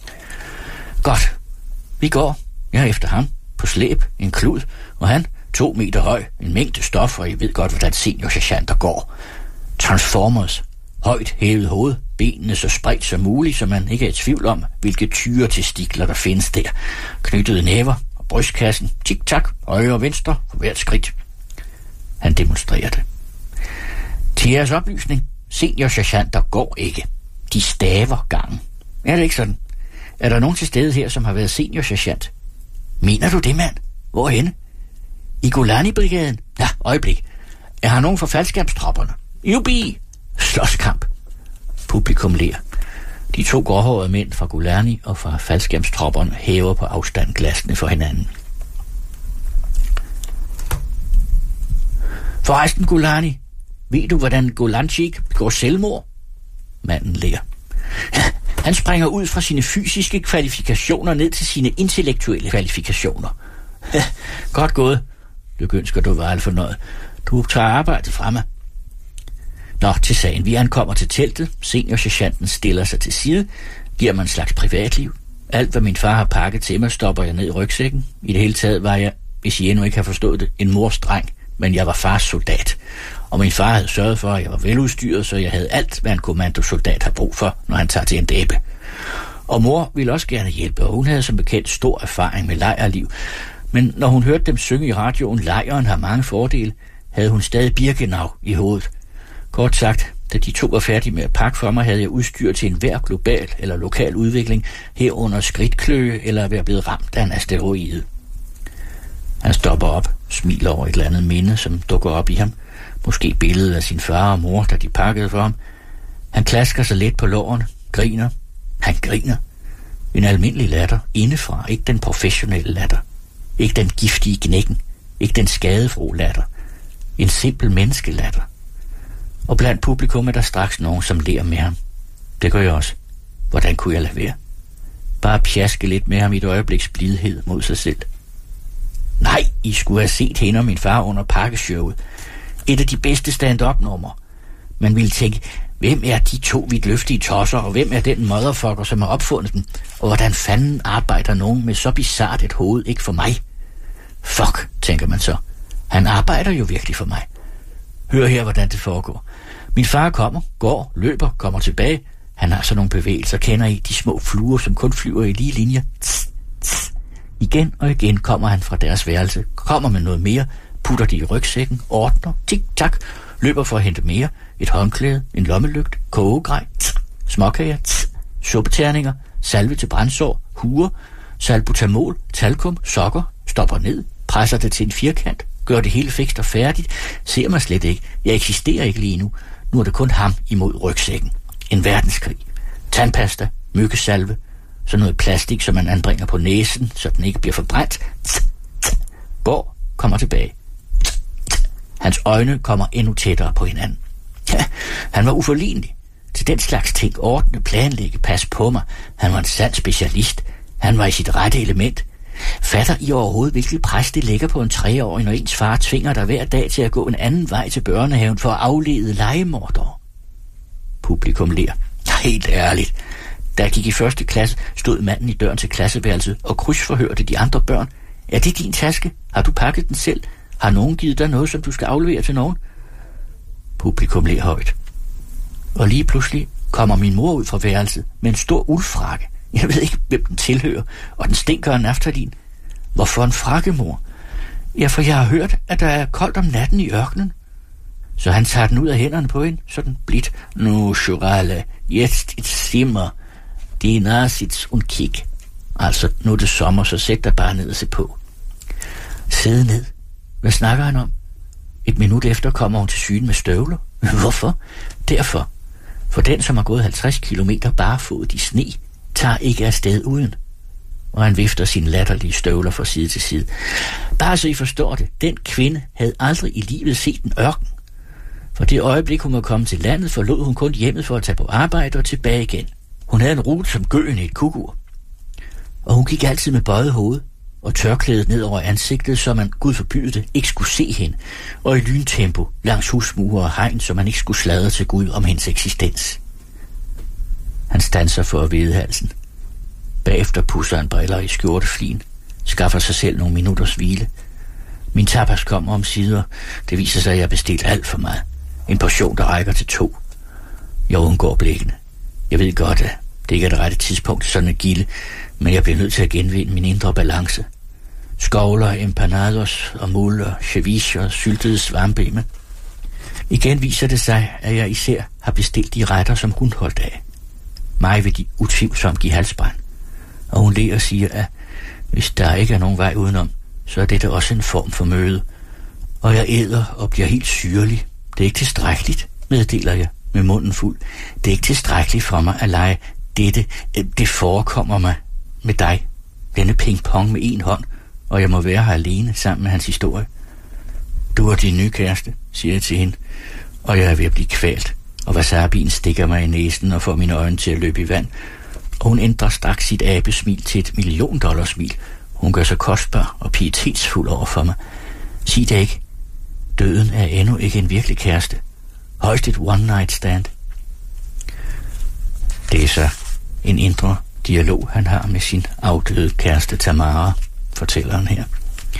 Godt. Vi går. Jeg er efter ham. På slæb. En klud. Og han, to meter høj. En mængde stof, og jeg ved godt, hvordan seniorsergeanter går. Transformers. Højt hævet hoved. Benene så spredt som muligt, så man ikke er i tvivl om, hvilke tyre testikler der findes der. Knyttede næver og brystkassen. Tik-tak. Højre og venstre for hvert skridt. Han demonstrerer det. Til jeres oplysning, seniorsergeanter går ikke. De staver gangen. Er det ikke sådan? Er der nogen til stede her, som har været seniorsergeant? Mener du det, mand? Hvorhenne? I Golani-brigaden? Ja, øjeblik. Er der nogen fra faldskærmstropperne? Jubi! Slåskamp. Publikum ler. De to gråhårede mænd fra Golani og fra faldskærmstropperne hæver på afstand glasene for hinanden. Forresten, Golani, ved du, hvordan Golanchik går selvmord? Manden ler. Han springer ud fra sine fysiske kvalifikationer ned til sine intellektuelle kvalifikationer. Godt gået, lykønsker du var alt fornøjet. Du tager arbejdet fra mig. Nå, til sagen. Vi ankommer til teltet. Seniorsergeanten stiller sig til side, giver mig en slags privatliv. Alt, hvad min far har pakket til mig, stopper jeg ned i rygsækken. I det hele taget var jeg, hvis I endnu ikke har forstået det, en mors dreng, men jeg var fars soldat. Og min far havde sørget for, at jeg var veludstyret, så jeg havde alt, hvad en kommandosoldat har brug for, når han tager til en dæbe. Og mor ville også gerne hjælpe, og hun havde som bekendt stor erfaring med lejrliv. Men når hun hørte dem synge i radioen, lejren har mange fordele, havde hun stadig Birkenau i hovedet. Kort sagt, da de to var færdige med at pakke for mig, havde jeg udstyr til enhver global eller lokal udvikling, herunder skridtkløe eller at være blevet ramt af en asteroide. Han stopper op, smiler over et eller andet minde, som dukker op i ham. Måske billedet af sin far og mor, da de pakkede for ham. Han klasker sig let på lårene, griner. Han griner. En almindelig latter indefra, ikke den professionelle latter. Ikke den giftige knækken, ikke den skadefro latter. En simpel menneskelatter. Og blandt publikum er der straks nogen, som ler med ham. Det gør jeg også. Hvordan kunne jeg lade være? Bare pjaske lidt med ham i et øjebliks blidhed mod sig selv. Nej, I skulle have set hende og min far under pakkeshowet. Et af de bedste stand-up-numre. Man ville tænke, hvem er de to vidtløftige tosser, og hvem er den motherfucker, som har opfundet den? Og hvordan fanden arbejder nogen med så bizart et hoved ikke for mig? Fuck, tænker man så. Han arbejder jo virkelig for mig. Hør her, hvordan det foregår. Min far kommer, går, løber, kommer tilbage. Han har sådan nogle bevægelser, kender I de små fluer, som kun flyver i lige linje. Tss, tss. Igen og igen kommer han fra deres værelse, kommer med noget mere, putter det i rygsækken, ordner, tik-tak, løber for at hente mere, et håndklæde, en lommelygt, kogegrej, tss, småkager, tss, suppeterninger, salve til brændsår, huer, salbutamol, talkum, sokker, stopper ned, presser det til en firkant, gør det hele fikst og færdigt, ser mig slet ikke, jeg eksisterer ikke lige nu, nu er det kun ham imod rygsækken. En verdenskrig, tandpasta, myggesalve, sådan noget plastik, som man anbringer på næsen, så den ikke bliver forbrændt. Tss, tss. Går, kommer tilbage. Tss, tss. Hans øjne kommer endnu tættere på hinanden. Ja, han var uforlignelig. Til den slags ting, ordne, planlægge, pas på mig. Han var en sand specialist. Han var i sit rette element. Fatter I overhovedet, hvilket pres det lægger på en treårig, når ens far tvinger dig hver dag til at gå en anden vej til børnehaven for at aflede legemordere? Publikum ler. Helt ærligt. Da jeg gik i første klasse, stod manden i døren til klasseværelset og krydsforhørte de andre børn. Er det din taske? Har du pakket den selv? Har nogen givet dig noget, som du skal aflevere til nogen? Publikum ler højt. Og lige pludselig kommer min mor ud fra værelset med en stor uldfrakke. Jeg ved ikke, hvem den tilhører, og den stinker af naftalin. Hvorfor en frakke, mor? Ja, for jeg har hørt, at der er koldt om natten i ørkenen. Så han tager den ud af hænderne på hende, sådan blidt. Nu, Chorale, jetzt it simmer. Die Nasitz und kig. Altså, nu er det sommer, så sæt dig bare ned og se på. Sidde ned. Hvad snakker han om? Et minut efter kommer hun til syne med støvler. Hvorfor? Derfor. For den, som har gået halvtreds kilometer barefod i sne, tager ikke afsted uden. Og han vifter sine latterlige støvler fra side til side. Bare så I forstår det, den kvinde havde aldrig i livet set en ørken. For det øjeblik, hun var kommet til landet, forlod hun kun hjemmet for at tage på arbejde og tilbage igen. Hun havde en rute som gøen i et kukur. Og hun gik altid med bøjet hoved og tørklædet ned over ansigtet, så man, Gud forbyde det, ikke skulle se hende, og i lyntempo langs husmure og hegn, så man ikke skulle sladre til Gud om hendes eksistens. Han standser for at vide halsen. Bagefter pusser han briller i skjorteflien, skaffer sig selv nogle minutters hvile. Min tapas kommer om sider. Det viser sig, at jeg har bestilt alt for meget. En portion, der rækker til to. Jeg undgår blikkene. Jeg ved godt, at det ikke er det rette tidspunkt til sådan en gilde, men jeg bliver nødt til at genvinde min indre balance. Skovler, empanados og muller, ceviche og syltede svampe. Igen viser det sig, at jeg især har bestilt de retter, som hun holdt af. Mig vil de utvivlsomt give halsbrand. Og hun ler og siger, at hvis der ikke er nogen vej udenom, så er dette også en form for møde. Og jeg æder og bliver helt syrlig. Det er ikke tilstrækkeligt, meddeler jeg med munden fuld. Det er ikke tilstrækkeligt for mig at lege dette. Det forekommer mig med dig. Denne ping-pong med en hånd, og jeg må være her alene sammen med hans historie. Du er din nye kæreste, siger jeg til hende, og jeg er ved at blive kvalt. Og wasabien stikker mig i næsen og får mine øjne til at løbe i vand. Og hun ændrer straks sit abesmil til et million dollars smil. Hun gør sig kostbar og pietetsfuld over for mig. Sig det ikke. Døden er endnu ikke en virkelig kæreste. Højst et one night stand. Det er så en indre dialog, han har med sin afdøde kæreste Tamara, fortæller han her.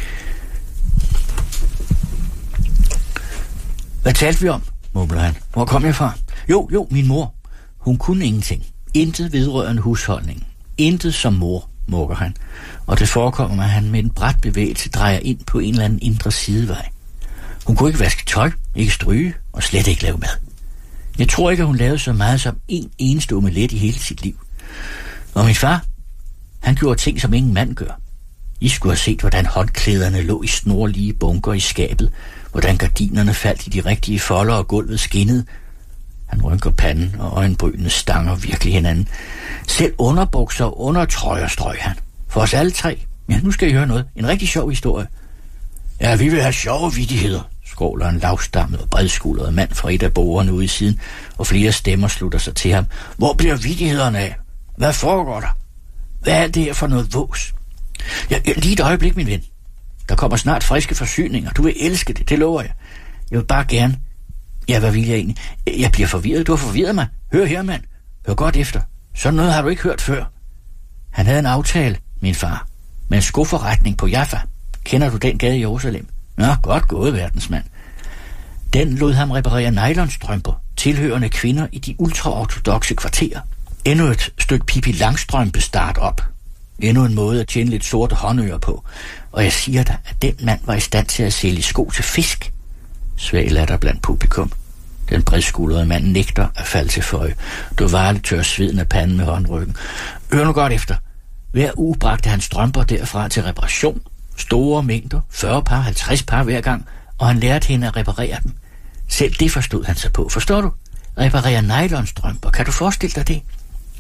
Hvad talte vi om? Mumler han. Hvor kom jeg fra? Jo, jo, min mor. Hun kunne ingenting. Intet vedrørende husholdningen. Intet som mor, mukker han. Og det forekommer mig, at han med en brat bevægelse drejer ind på en eller anden indre sidevej. Hun kunne ikke vaske tøj, ikke stryge og slet ikke lave mad. Jeg tror ikke, at hun lavede så meget som en eneste omelet i hele sit liv. Og min far, han gjorde ting, som ingen mand gør. I skulle have set, hvordan håndklæderne lå i snorlige bunker i skabet, hvordan gardinerne faldt i de rigtige folder og gulvet skinnede. Han rynker panden, og øjenbrynene stanger virkelig hinanden. Selv underbukser og undertrøjer strøg han. For os alle tre. Ja, nu skal I høre noget. En rigtig sjov historie. Ja, vi vil have sjove vittigheder, skråler en lavstammet og bredskuldret mand fra et af bordene ude i siden, og flere stemmer slutter sig til ham. Hvor bliver vittighederne af? Hvad foregår der? Hvad er det her for noget vås? Ja, ja, lige et øjeblik, min ven. Der kommer snart friske forsyninger. Du vil elske det, det lover jeg. Jeg vil bare gerne... Ja, hvad vil jeg egentlig? Jeg bliver forvirret. Du har forvirret mig. Hør her, mand. Hør godt efter. Sådan noget har du ikke hørt før. Han havde en aftale, min far, med en skoforretning på Jaffa. Kender du den gade i Jerusalem? Nå, godt gået, verdensmand. Den lod ham reparere nylonstrømper, tilhørende kvinder i de ultraortodoxe kvarterer. Endnu et stykke Pippi Langstrømpe start op. Endnu en måde at tjene lidt sorte håndører på. Og jeg siger dig, at den mand var i stand til at sælge sko til fisk. Svag latter blandt publikum. Den bredskuldrede mand nægter at falde til føje. Du varle tør sveden af panden med håndryggen. Hør nu godt efter. Hver uge bragte han strømper derfra til reparation. Store mængder, fyrre par, halvtreds par hver gang, og han lærte hende at reparere dem. Selv det forstod han sig på, forstår du? Reparere nylonstrømper, kan du forestille dig det?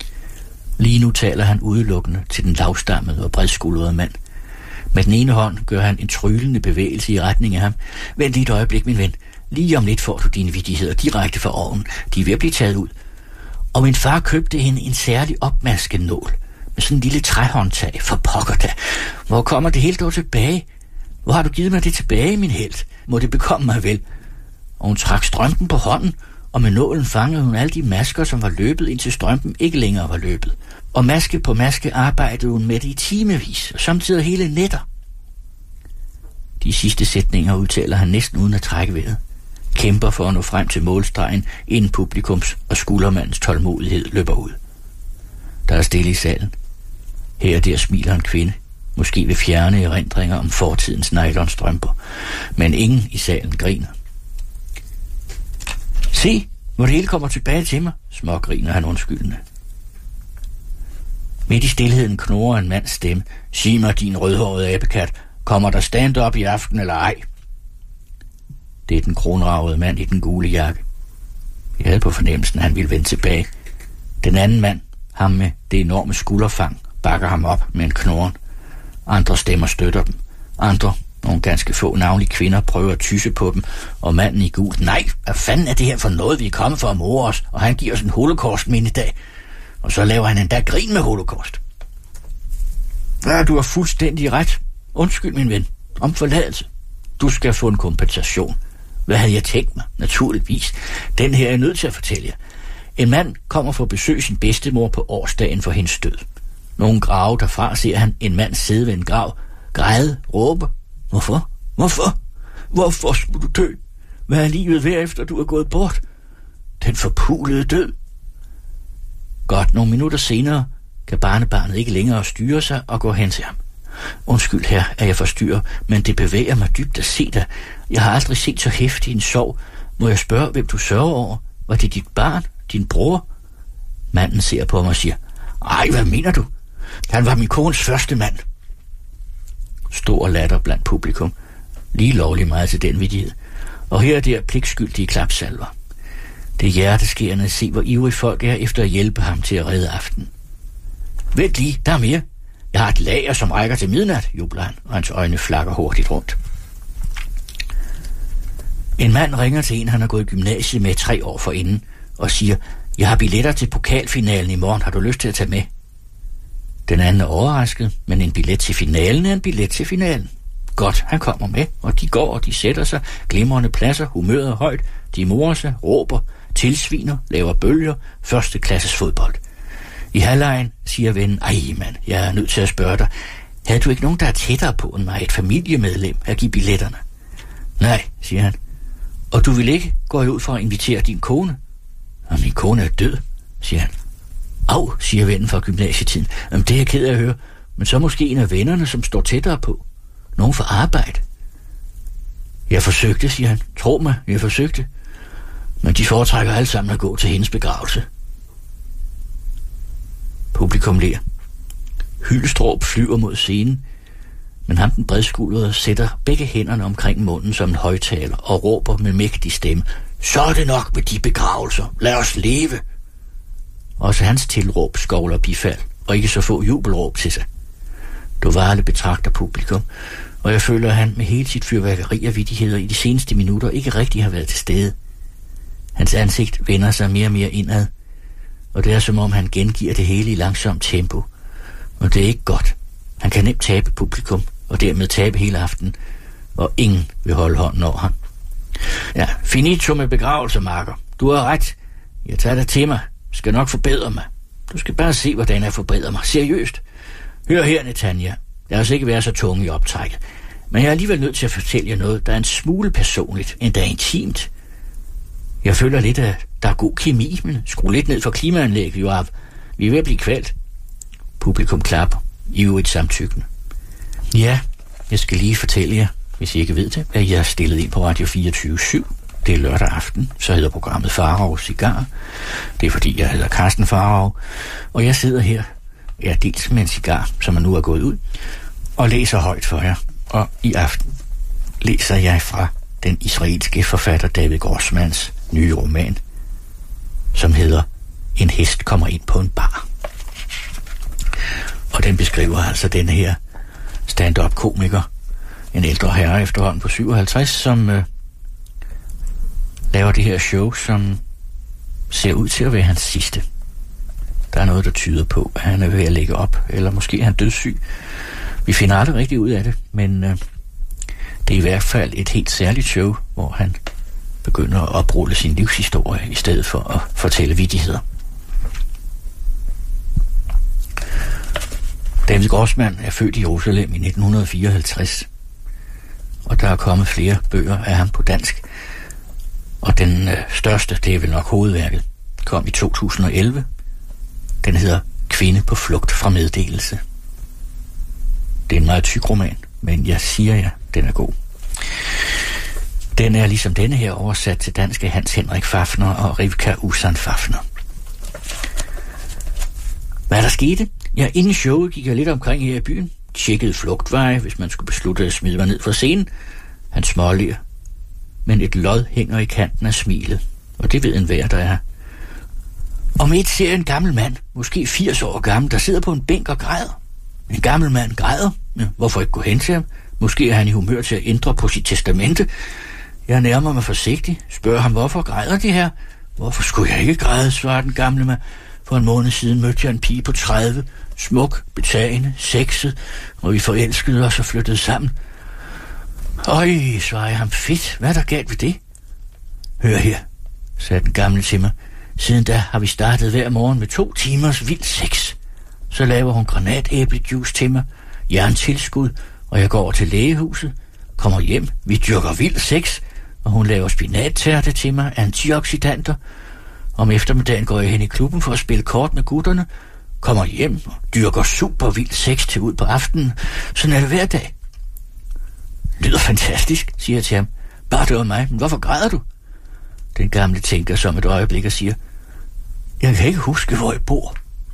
Lige nu taler han udelukkende til den lavstammede og bredskuldrede mand. Med den ene hånd gør han en tryllende bevægelse i retning af ham. Vent lige et øjeblik, min ven. Lige om lidt får du dine vittigheder direkte fra ovnen. De er ved at blive taget ud. Og min far købte hende en særlig opmaskenål med sådan en lille træhåndtag. For pokker da. Hvor kommer det hele dog tilbage? Hvor har du givet mig det tilbage, min helt? Må det bekomme mig vel? Og hun trak strømpen på hånden, og med nålen fangede hun alle de masker, som var løbet, indtil strømpen ikke længere var løbet. Og maske på maske arbejdede hun med det i timevis, og samtidig hele nætter. De sidste sætninger udtaler han næsten uden at trække vejret. Kæmper for at nå frem til målstregen, inden publikums og skuldermandens tålmodighed løber ud. Der er stille i salen. Her og der smiler en kvinde, måske ved fjerne erindringer om fortidens nylonstrømper, men ingen i salen griner. Se, hvor det hele kommer tilbage til mig, smågriner han undskyldende. Midt i stilheden knurrer en mands stemme. Sig mig, din rødhårede abekat, kommer der stand-up i aften eller ej? Det er den kronragede mand i den gule jakke. Jeg havde på fornemmelsen, at han ville vende tilbage. Den anden mand, ham med det enorme skulderfang, bakker ham op med en knurren. Andre stemmer støtter dem. Andre, nogle ganske få navnlige kvinder, prøver at tysse på dem, og manden i gul, nej, hvad fanden er det her for noget, vi er kommet for at more os, og han giver os en holocaust-mindedag. Og så laver han endda grin med holocaust. Ja, du har fuldstændig ret. Undskyld, min ven. Om forladelse. Du skal få en kompensation. Hvad havde jeg tænkt mig? Naturligvis. Den her er jeg nødt til at fortælle jer. En mand kommer for at besøge sin bedstemor på årsdagen for hendes død. Nogle grave derfra ser han en mand sidde ved en grav, græde, råbe. Hvorfor? Hvorfor? Hvorfor skulle du dø? Hvad er livet værd efter du er gået bort? Den forpulede død. Godt nogle minutter senere kan barnebarnet ikke længere styre sig og gå hen til ham. Undskyld her, at jeg forstyrrer, men det bevæger mig dybt at se dig. Jeg har aldrig set så hæftig en sorg. Må jeg spørge, hvem du sørger over? Var det dit barn? Din bror? Manden ser på mig og siger, ej, hvad mener du? Han var min kones første mand. Stor latter blandt publikum. Lige lovlig meget til den vittighed. Og her er der pligtskyldige klapsalver. Det er hjerteskærende at se, hvor ivrig folk er efter at hjælpe ham til at redde aften. Vent lige, der er mere. Jeg har et lager, som rækker til midnat, jubler han, og hans øjne flakker hurtigt rundt. En mand ringer til en, han har gået i gymnasiet med tre år forinden, og siger, jeg har billetter til pokalfinalen i morgen, har du lyst til at tage med? Den anden er overrasket, men en billet til finalen er en billet til finalen. Godt, han kommer med, og de går, og de sætter sig, glimrende pladser, humøret er højt, de morer sig, råber, tilsviner, laver bølger, første klasses fodbold. I halvlejen siger vennen, ej mand, jeg er nødt til at spørge dig, havde du ikke nogen, der er tættere på end mig, et familiemedlem, at give billetterne? Nej, siger han. Og du vil ikke gå ud for at invitere din kone? Og min kone er død, siger han. Au, siger vennen fra gymnasietiden. Jamen, det er jeg ked af at høre, men så måske en af vennerne, som står tættere på. Nogen for arbejde. Jeg forsøgte, siger han. Tro mig, jeg forsøgte. Men de foretrækker alle sammen at gå til hendes begravelse. Publikum ler. Hyldestråb flyver mod scenen. Men ham den bredskuldrede sætter begge hænderne omkring munden som en højtaler og råber med mægtig stemme: Så er det nok med de begravelser. Lad os leve. Også hans tilråb skovler bifald, og ikke så få jubelråb til sig. Duvale betragter publikum, og jeg føler, at han med hele sit fyrværkeri af vittigheder i de seneste minutter ikke rigtig har været til stede. Hans ansigt vender sig mere og mere indad, og det er som om han gengiver det hele i langsomt tempo. Og det er ikke godt. Han kan nemt tabe publikum, og dermed tabe hele aftenen, og ingen vil holde hånden over ham. Ja, finito med begravelser, Marker. Du har ret. Jeg tager dig til mig. Skal nok forbedre mig. Du skal bare se, hvordan jeg forbedrer mig. Seriøst. Hør her, Netanya. Jeg har ikke været så tung i optrækket, men jeg er alligevel nødt til at fortælle jer noget, der er en smule personligt, endda intimt. Jeg føler lidt, at der er god kemi, men skru lidt ned for klimaanlægget, Joab. Vi er ved at blive kvalt. Publikum klapper, ivrigt samtykkende. Ja, jeg skal lige fortælle jer, hvis I ikke ved det, at jeg er stillet ind på Radio fireogtyve syv. Det er lørdag aften, så hedder programmet Farao Cigar. Det er fordi, jeg hedder Karsten Farao, og jeg sidder her, jeg dels med en cigar, som er nu er gået ud, og læser højt for jer. Og i aften læser jeg fra den israelske forfatter David Grossmans nye roman, som hedder En hest kommer ind på en bar. Og den beskriver altså den her stand-up komiker, en ældre herre efterhånden på syvoghalvtreds, som øh, laver det her show, som ser ud til at være hans sidste. Der er noget, der tyder på, at han er ved at lægge op, eller måske er han dødssyg. Vi finder aldrig rigtig ud af det, men øh, det er i hvert fald et helt særligt show, hvor han begynder at oprulle sin livshistorie, i stedet for at fortælle vittigheder. David Grossman er født i Jerusalem i nitten fireoghalvtreds, og der er kommet flere bøger af ham på dansk. Og den øh, største, det er vel nok hovedværket, kom i to tusind og elleve. Den hedder Kvinde på flugt fra meddelelse. Det er en meget tyk roman, men jeg siger jer, den er god. Den er ligesom denne her oversat til dansk af Hans Henrik Fafner og Rivka Usan Fafner. Hvad der skete? Ja, inden showet gik jeg lidt omkring her i byen. Tjekkede flugtveje, hvis man skulle beslutte at smide mig ned fra scenen. Han småler, men et lod hænger i kanten af smilet, og det ved enhver, der er. Om et ser en gammel mand, måske firs år gammel, der sidder på en bænk og græder. En gammel mand græder. Ja, hvorfor ikke gå hen til ham? Måske er han i humør til at ændre på sit testamente. Jeg nærmer mig forsigtigt, spørger ham, hvorfor græder de her? Hvorfor skulle jeg ikke græde, svarer den gamle mand. For en måned siden mødte jeg en pige på tredive, smuk, betagende, sexet, og vi forelskede os og flyttede sammen. Øj, svarer jeg ham, fedt, hvad er der galt ved det? Hør her, sagde den gamle til mig. Siden da har vi startet hver morgen med to timers vild sex. Så laver hun granatæblejuice til mig, jerntilskud, og jeg går over til lægehuset, kommer hjem, vi dyrker vild sex, og hun laver spinattærte til mig, antioxidanter. Om eftermiddagen går jeg hen i klubben for at spille kort med gutterne, kommer hjem og dyrker super vild sex til ud på aftenen. Sådan er det hver dag. Lyder fantastisk, siger jeg til ham. Bare det var mig, men hvorfor græder du? Den gamle tænker som et øjeblik og siger, jeg kan ikke huske, hvor jeg bor.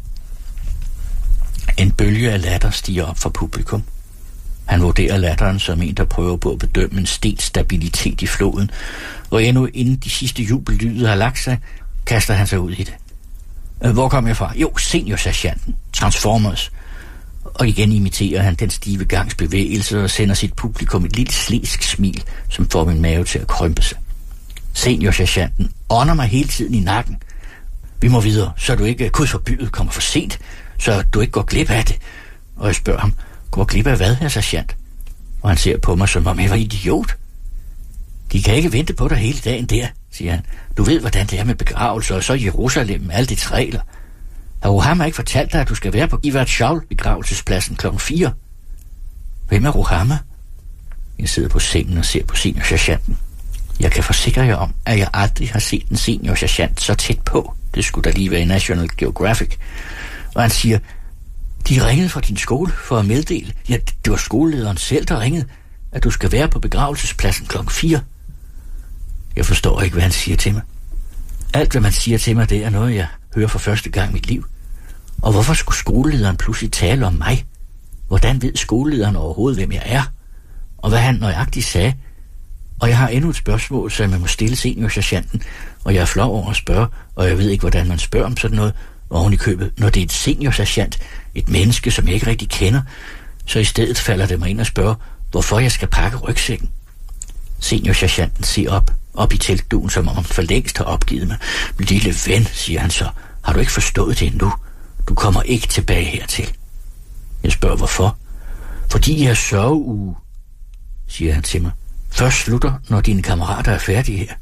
En bølge af latter stiger op for publikum. Han vurderer latteren som en, der prøver på at bedømme en stens stabilitet i floden, og endnu inden de sidste jubellyde har lagt sig, kaster han sig ud i det. Hvor kom jeg fra? Jo, seniorsergeanten. Transformers. Og igen imiterer han den stive gangs bevægelse og sender sit publikum et lille slæsk smil, som får min mave til at krympe sig. Seniorsergeanten ånder mig hele tiden i nakken. Vi må videre, så du ikke kudsforbydet kommer for sent, så du ikke går glip af det. Og jeg spørger ham, går glip af hvad, herr sergeant? Og han ser på mig, som om jeg var idiot. De kan ikke vente på dig hele dagen der, siger han. Du ved, hvordan det er med begravelser, og så i Jerusalem med alle de regler. Har Ruhamma ikke fortalt dig, at du skal være på Givat Shaul begravelsespladsen klokken fire? Hvem er Ruhamma? Jeg sidder på sengen og ser på seniorsergeanten. Jeg kan forsikre jer om, at jeg aldrig har set en seniorsergeant så tæt på. Det skulle da lige være i National Geographic. Og han siger, de ringede fra din skole for at meddele, ja, det var skolelederen selv, der ringede, at du skal være på begravelsespladsen klokken fire. Jeg forstår ikke, hvad han siger til mig. Alt, hvad man siger til mig, det er noget, jeg hører for første gang i mit liv. Og hvorfor skulle skolelederen pludselig tale om mig? Hvordan ved skolelederen overhovedet, hvem jeg er? Og hvad han nøjagtigt sagde? Og jeg har endnu et spørgsmål, som jeg må stille seniorsergeanten, og jeg er flov over at spørge, og jeg ved ikke, hvordan man spørger om sådan noget, oven i købet, når det er et seniorsergeant, et menneske, som jeg ikke rigtig kender, så i stedet falder det mig ind og spørger, hvorfor jeg skal pakke rygsækken. Seniorsergeanten ser op, op i teltduen, som om han for længst har opgivet mig. Lille ven, siger han så, har du ikke forstået det endnu? Du kommer ikke tilbage hertil. Jeg spørger, hvorfor? Fordi jeg er sørgeuge, siger han til mig. Først slutter, når dine kammerater er færdige her.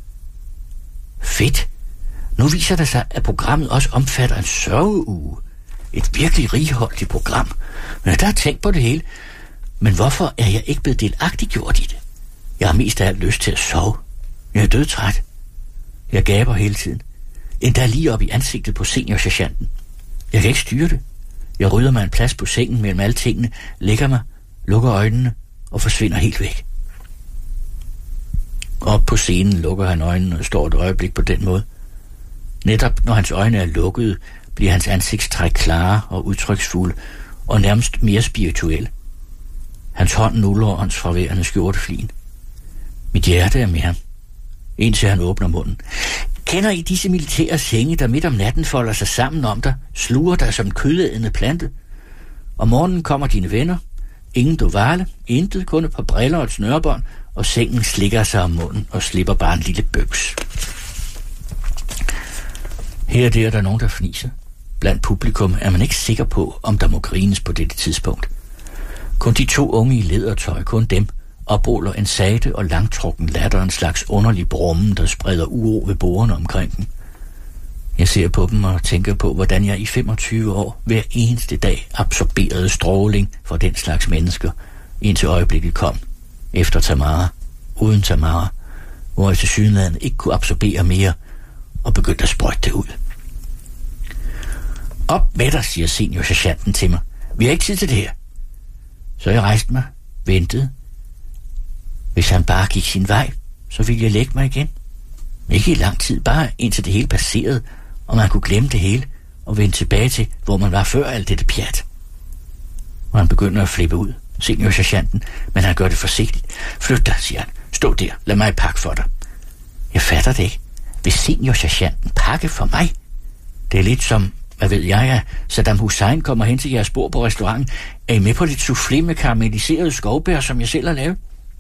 Fedt. Nu viser det sig, at programmet også omfatter en sørgeuge. Et virkelig righoldigt program. Men der er tænkt på det hele. Men hvorfor er jeg ikke blevet delagtiggjort i det? Jeg har mest af alt lyst til at sove. Jeg er dødtræt. Jeg gaber hele tiden. Endda lige op i ansigtet på seniorsergeanten. Jeg kan ikke styre det. Jeg rydder mig en plads på sengen mellem alle tingene, lægger mig, lukker øjnene og forsvinder helt væk. Op på scenen lukker han øjnene og står et øjeblik på den måde. Netop når hans øjne er lukkede, bliver hans ansigtstræk klare og udtryksfulde og nærmest mere spirituelle. Hans hånd nuller åndsfraværende skjorteflin. Mit hjerte er med ham, indtil han åbner munden. Kender I disse militære senge, der midt om natten folder sig sammen om dig, sluger dig som kødædende plante? Om morgenen kommer dine venner, ingen dovale, intet, kun et par briller og et snørebånd, og sengen slikker sig om munden og slipper bare en lille bøks. Her og der er der nogen, der fniser. Blandt publikum er man ikke sikker på, om der må grines på dette tidspunkt. Kun de to unge i lædertøj, kun dem, opruller en sate og langtrukken latter, en slags underlig brummen, der spreder uro ved bordene omkring dem. Jeg ser på dem og tænker på, hvordan jeg i femogtyve år hver eneste dag absorberede stråling fra den slags mennesker, indtil øjeblikket kom, efter Tamara, uden Tamara, hvor jeg tilsyneladende ikke kunne absorbere mere, og begyndte at sprøjte det ud. Op med dig, siger seniorsergeanten til mig. Vi har ikke tid til det her. Så jeg rejste mig, ventede. Hvis han bare gik sin vej, så ville jeg lægge mig igen. Ikke i lang tid, bare indtil det hele passerede, og man kunne glemme det hele og vende tilbage til, hvor man var før alt dette pjat. Og han begynder at flippe ud, seniorsergeanten, men han gør det forsigtigt. Flyt dig, siger han. Stå der, lad mig pakke for dig. Jeg fatter det ikke. Vil seniorsergeanten pakke for mig? Det er lidt som, hvad ved jeg, at Saddam Hussein kommer hen til jeres bord på restauranten. Er I med på lidt soufflé med karamelliserede skovbær, som jeg selv har lavet?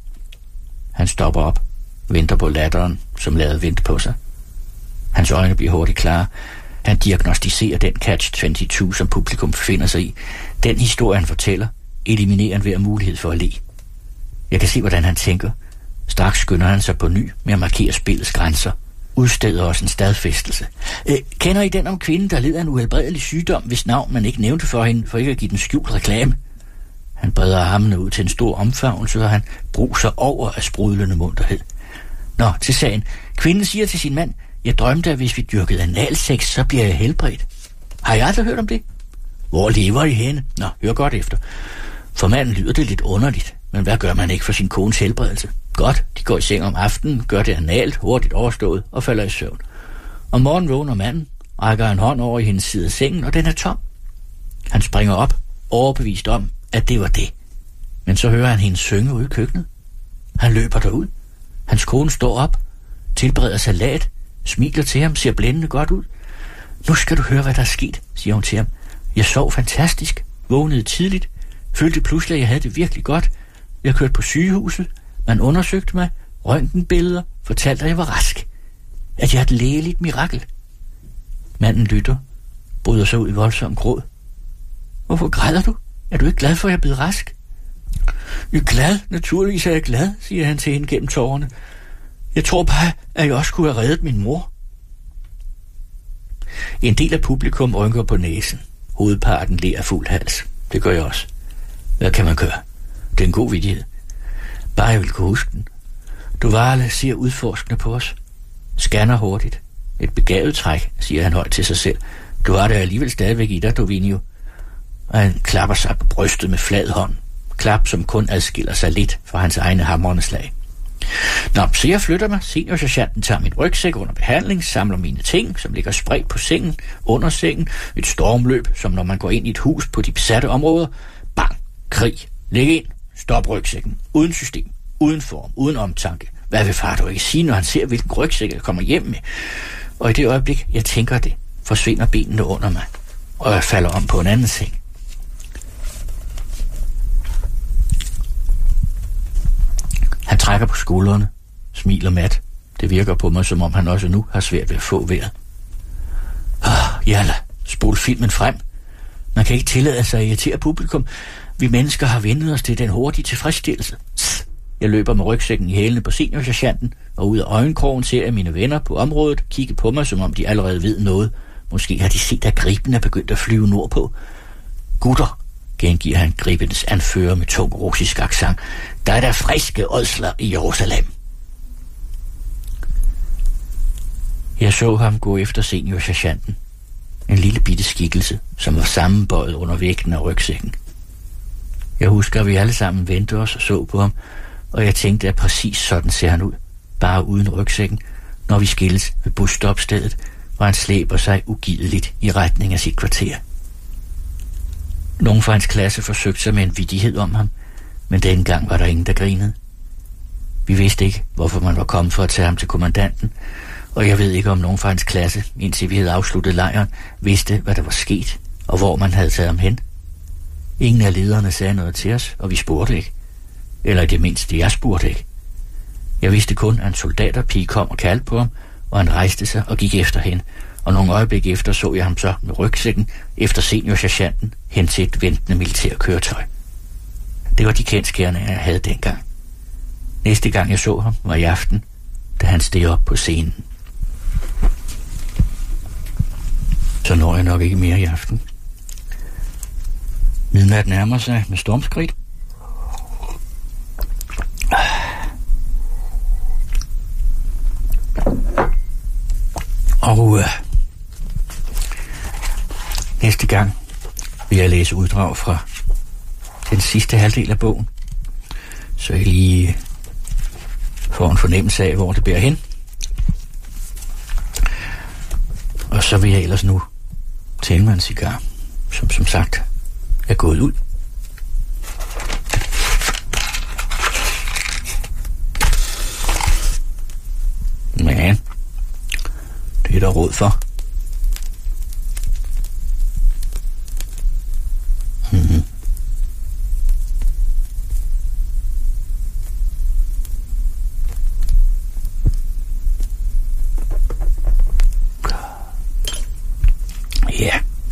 Han stopper op, venter på latteren, som lader vente på sig. Hans øjne bliver hurtigt klare. Han diagnostiserer den catch tyve, som publikum befinder sig i. Den historie, han fortæller, eliminerer enhver mulighed for at le. Jeg kan se, hvordan han tænker. Straks skynder han sig på ny med at markere spillets grænser. Udsteder også en stadfæstelse. Øh, kender I den om kvinden, der lider af en uhelbredelig sygdom, hvis navn man ikke nævnte for hende, for ikke at give den skjult reklame? Han breder armene ud til en stor omfavnelse, og han bruser over af sprudlende munterhed. Nå, til sagen. Kvinden siger til sin mand, jeg drømte, at hvis vi dyrkede analsex, så bliver jeg helbredt. Har I aldrig hørt om det? Hvor lever I henne? Nå, hør godt efter. For manden lyder det lidt underligt, men hvad gør man ikke for sin kones helbredelse? Godt, de går i seng om aftenen, gør det analt, hurtigt overstået og falder i søvn. Om morgenen vågner manden, rækker en hånd over i hendes side af sengen, og den er tom. Han springer op, overbevist om, at det var det. Men så hører han hende synge ude i køkkenet. Han løber derud. Hans kone står op, tilbereder salat, smiler til ham, ser blændende godt ud. Nu skal du høre, hvad der er sket, siger hun til ham. Jeg sov fantastisk, vågnede tidligt, følte pludselig, at jeg havde det virkelig godt. Jeg kørte på sygehuset, man undersøgte mig, røntgenbilleder, fortalte, at jeg var rask. At jeg havde et lægeligt mirakel. Manden lytter, bryder sig ud i voldsom gråd. Hvorfor græder du? Er du ikke glad for, at jeg er blevet rask? Jeg er glad, naturligvis er jeg glad, siger han til hende gennem tårerne. Jeg tror bare, at jeg også kunne have reddet min mor. En del af publikum rynker på næsen. Hovedparten ler af fuld hals. Det gør jeg også. Hvad kan man gøre? Det er en god vidighed. Bare jeg vil kunne huske den. Duvale ser udforskende på os. Scanner hurtigt. Et begavet træk, siger han højt til sig selv. Du har det alligevel stadigvæk i dig, Dovinio. Og han klapper sig på brystet med flad hånd. Klap, som kun adskiller sig lidt fra hans egne hamrende slag. Nå, så jeg flytter mig. Seniorsergeanten tager min rygsæk under behandling, samler mine ting, som ligger spredt på sengen, under sengen. Et stormløb, som når man går ind i et hus på de besatte områder. Bang! Krig. Læg ind. Stop rygsækken. Uden system. Uden form. Uden omtanke. Hvad vil far dog ikke sige, når han ser, hvilken rygsæk jeg kommer hjem med? Og i det øjeblik, jeg tænker det, forsvinder benene under mig, og jeg falder om på en anden seng. Han trækker på skuldrene, smiler mat. Det virker på mig, som om han også nu har svært ved at få vejret. Ah, jalla, spol filmen frem. Man kan ikke tillade sig at irritere publikum. Vi mennesker har vendt os til den hurtige tilfredsstillelse. Jeg løber med rygsækken i hælene på seniorsergeanten, og ud af øjenkrogen ser jeg mine venner på området kigge på mig, som om de allerede ved noget. Måske har de set, at griben er begyndt at flyve nordpå. Gutter, gengiver han gribens anfører med tung russisk accent. Der er der friske ådsler i Jerusalem. Jeg så ham gå efter seniorsergeanten. En lille bitte skikkelse, som var sammenbøjet under vægten af rygsækken. Jeg husker, at vi alle sammen vendte os og så på ham, og jeg tænkte, at præcis sådan ser han ud, bare uden rygsækken, når vi skilles ved busstopstedet, hvor han slæber sig ugideligt i retning af sit kvarter. Nogen fra hans klasse forsøgte sig med en vittighed om ham, men denne gang var der ingen, der grinede. Vi vidste ikke, hvorfor man var kommet for at tage ham til kommandanten, og jeg ved ikke, om nogen fra hans klasse, indtil vi havde afsluttet lejren, vidste, hvad der var sket, og hvor man havde taget ham hen. Ingen af lederne sagde noget til os, og vi spurgte ikke. Eller i det mindste, jeg spurgte ikke. Jeg vidste kun, at en soldaterpige kom og kaldte på ham, og han rejste sig og gik efter hende, og nogle øjeblik efter så jeg ham så med rygsækken efter seniorsergeanten hen til et ventende militærkøretøj. Det var de kendskærninger, jeg havde dengang. Næste gang jeg så ham var i aften, da han steg op på scenen. Så når jeg nok ikke mere i aften. Midnat nærmer sig med stormskridt. Og øh, næste gang vil jeg læse uddrag fra den sidste halvdel af bogen, så jeg lige får en fornemmelse af, hvor det bærer hen. Og så vil jeg ellers nu tænde mig en cigar, som som sagt er gået ud. Men det er der råd for. Mm-hmm. Ja.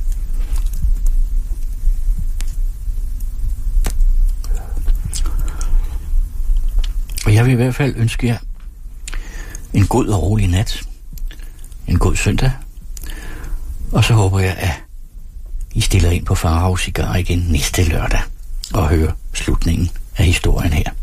Og jeg vil i hvert fald ønske jer en god og rolig nat. En god søndag. Og så håber jeg, at I stiller ind på Farao Cigar igen næste lørdag og hører slutningen af historien her.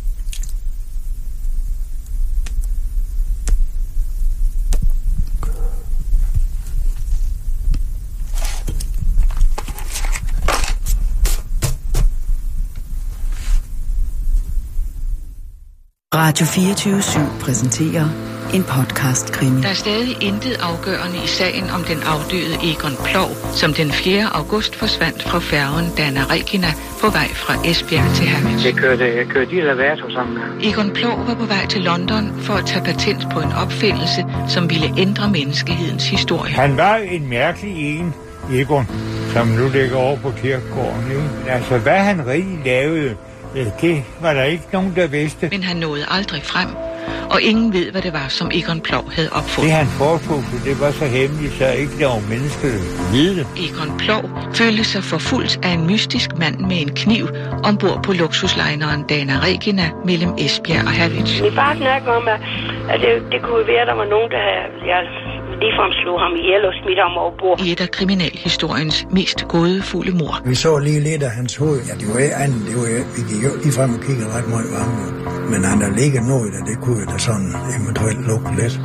Radio fireogtyve syv præsenterer en podcast-krimi. Der er stadig intet afgørende i sagen om den afdøde Egon Plov, som den fjerde august forsvandt fra færgen Dana Regina på vej fra Esbjerg til Herning. Jeg kørte, jeg kørte i Lavato sammen med. Egon Plov var på vej til London for at tage patent på en opfindelse, som ville ændre menneskehedens historie. Han var en mærkelig en, Egon, som nu ligger over på kirkegården. Ikke? Altså, hvad han rigtig lavede, det var der ikke nogen, der vidste. Men han nåede aldrig frem, og ingen ved, hvad det var, som Egon Plov havde opfundet. Det han foretog, det var så hemmeligt, så ikke der var mennesker, der vide det. Egon Plov følte sig forfulgt af en mystisk mand med en kniv ombord på luksuslejneren Dana Regina mellem Esbjerg og Herning. Vi bare snakker om, at det, det kunne være, der var nogen, der havde... Ja, ligefrem slog ham ihjel og smidt ham over bord. I et af kriminalhistoriens mest gådefulde mord. Vi så lige lidt af hans hoved. Ja, det var ikke andet. Det var, vi gik jo lige frem og kiggede ret meget på ham. Men han har ligget noget, og det kunne da sådan eventuelt lukke lidt.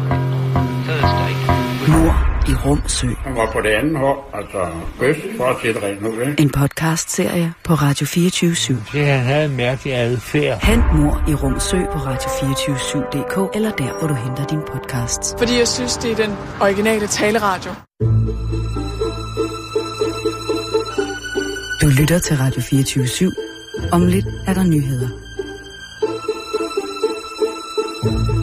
Mord i Rumsø. Han var på det andet hold, altså øst for at sætte rent nu, ikke? En podcast-serie på Radio fireogtyve syv. Det han havde en mærkelig adfærd. Hent Mord i Rumsø på radio fireogtyve syv punktum d k eller der, hvor du henter dine podcasts. Fordi jeg synes, det er den originale taleradio. Du lytter til Radio fireogtyve syv. Om lidt er der nyheder.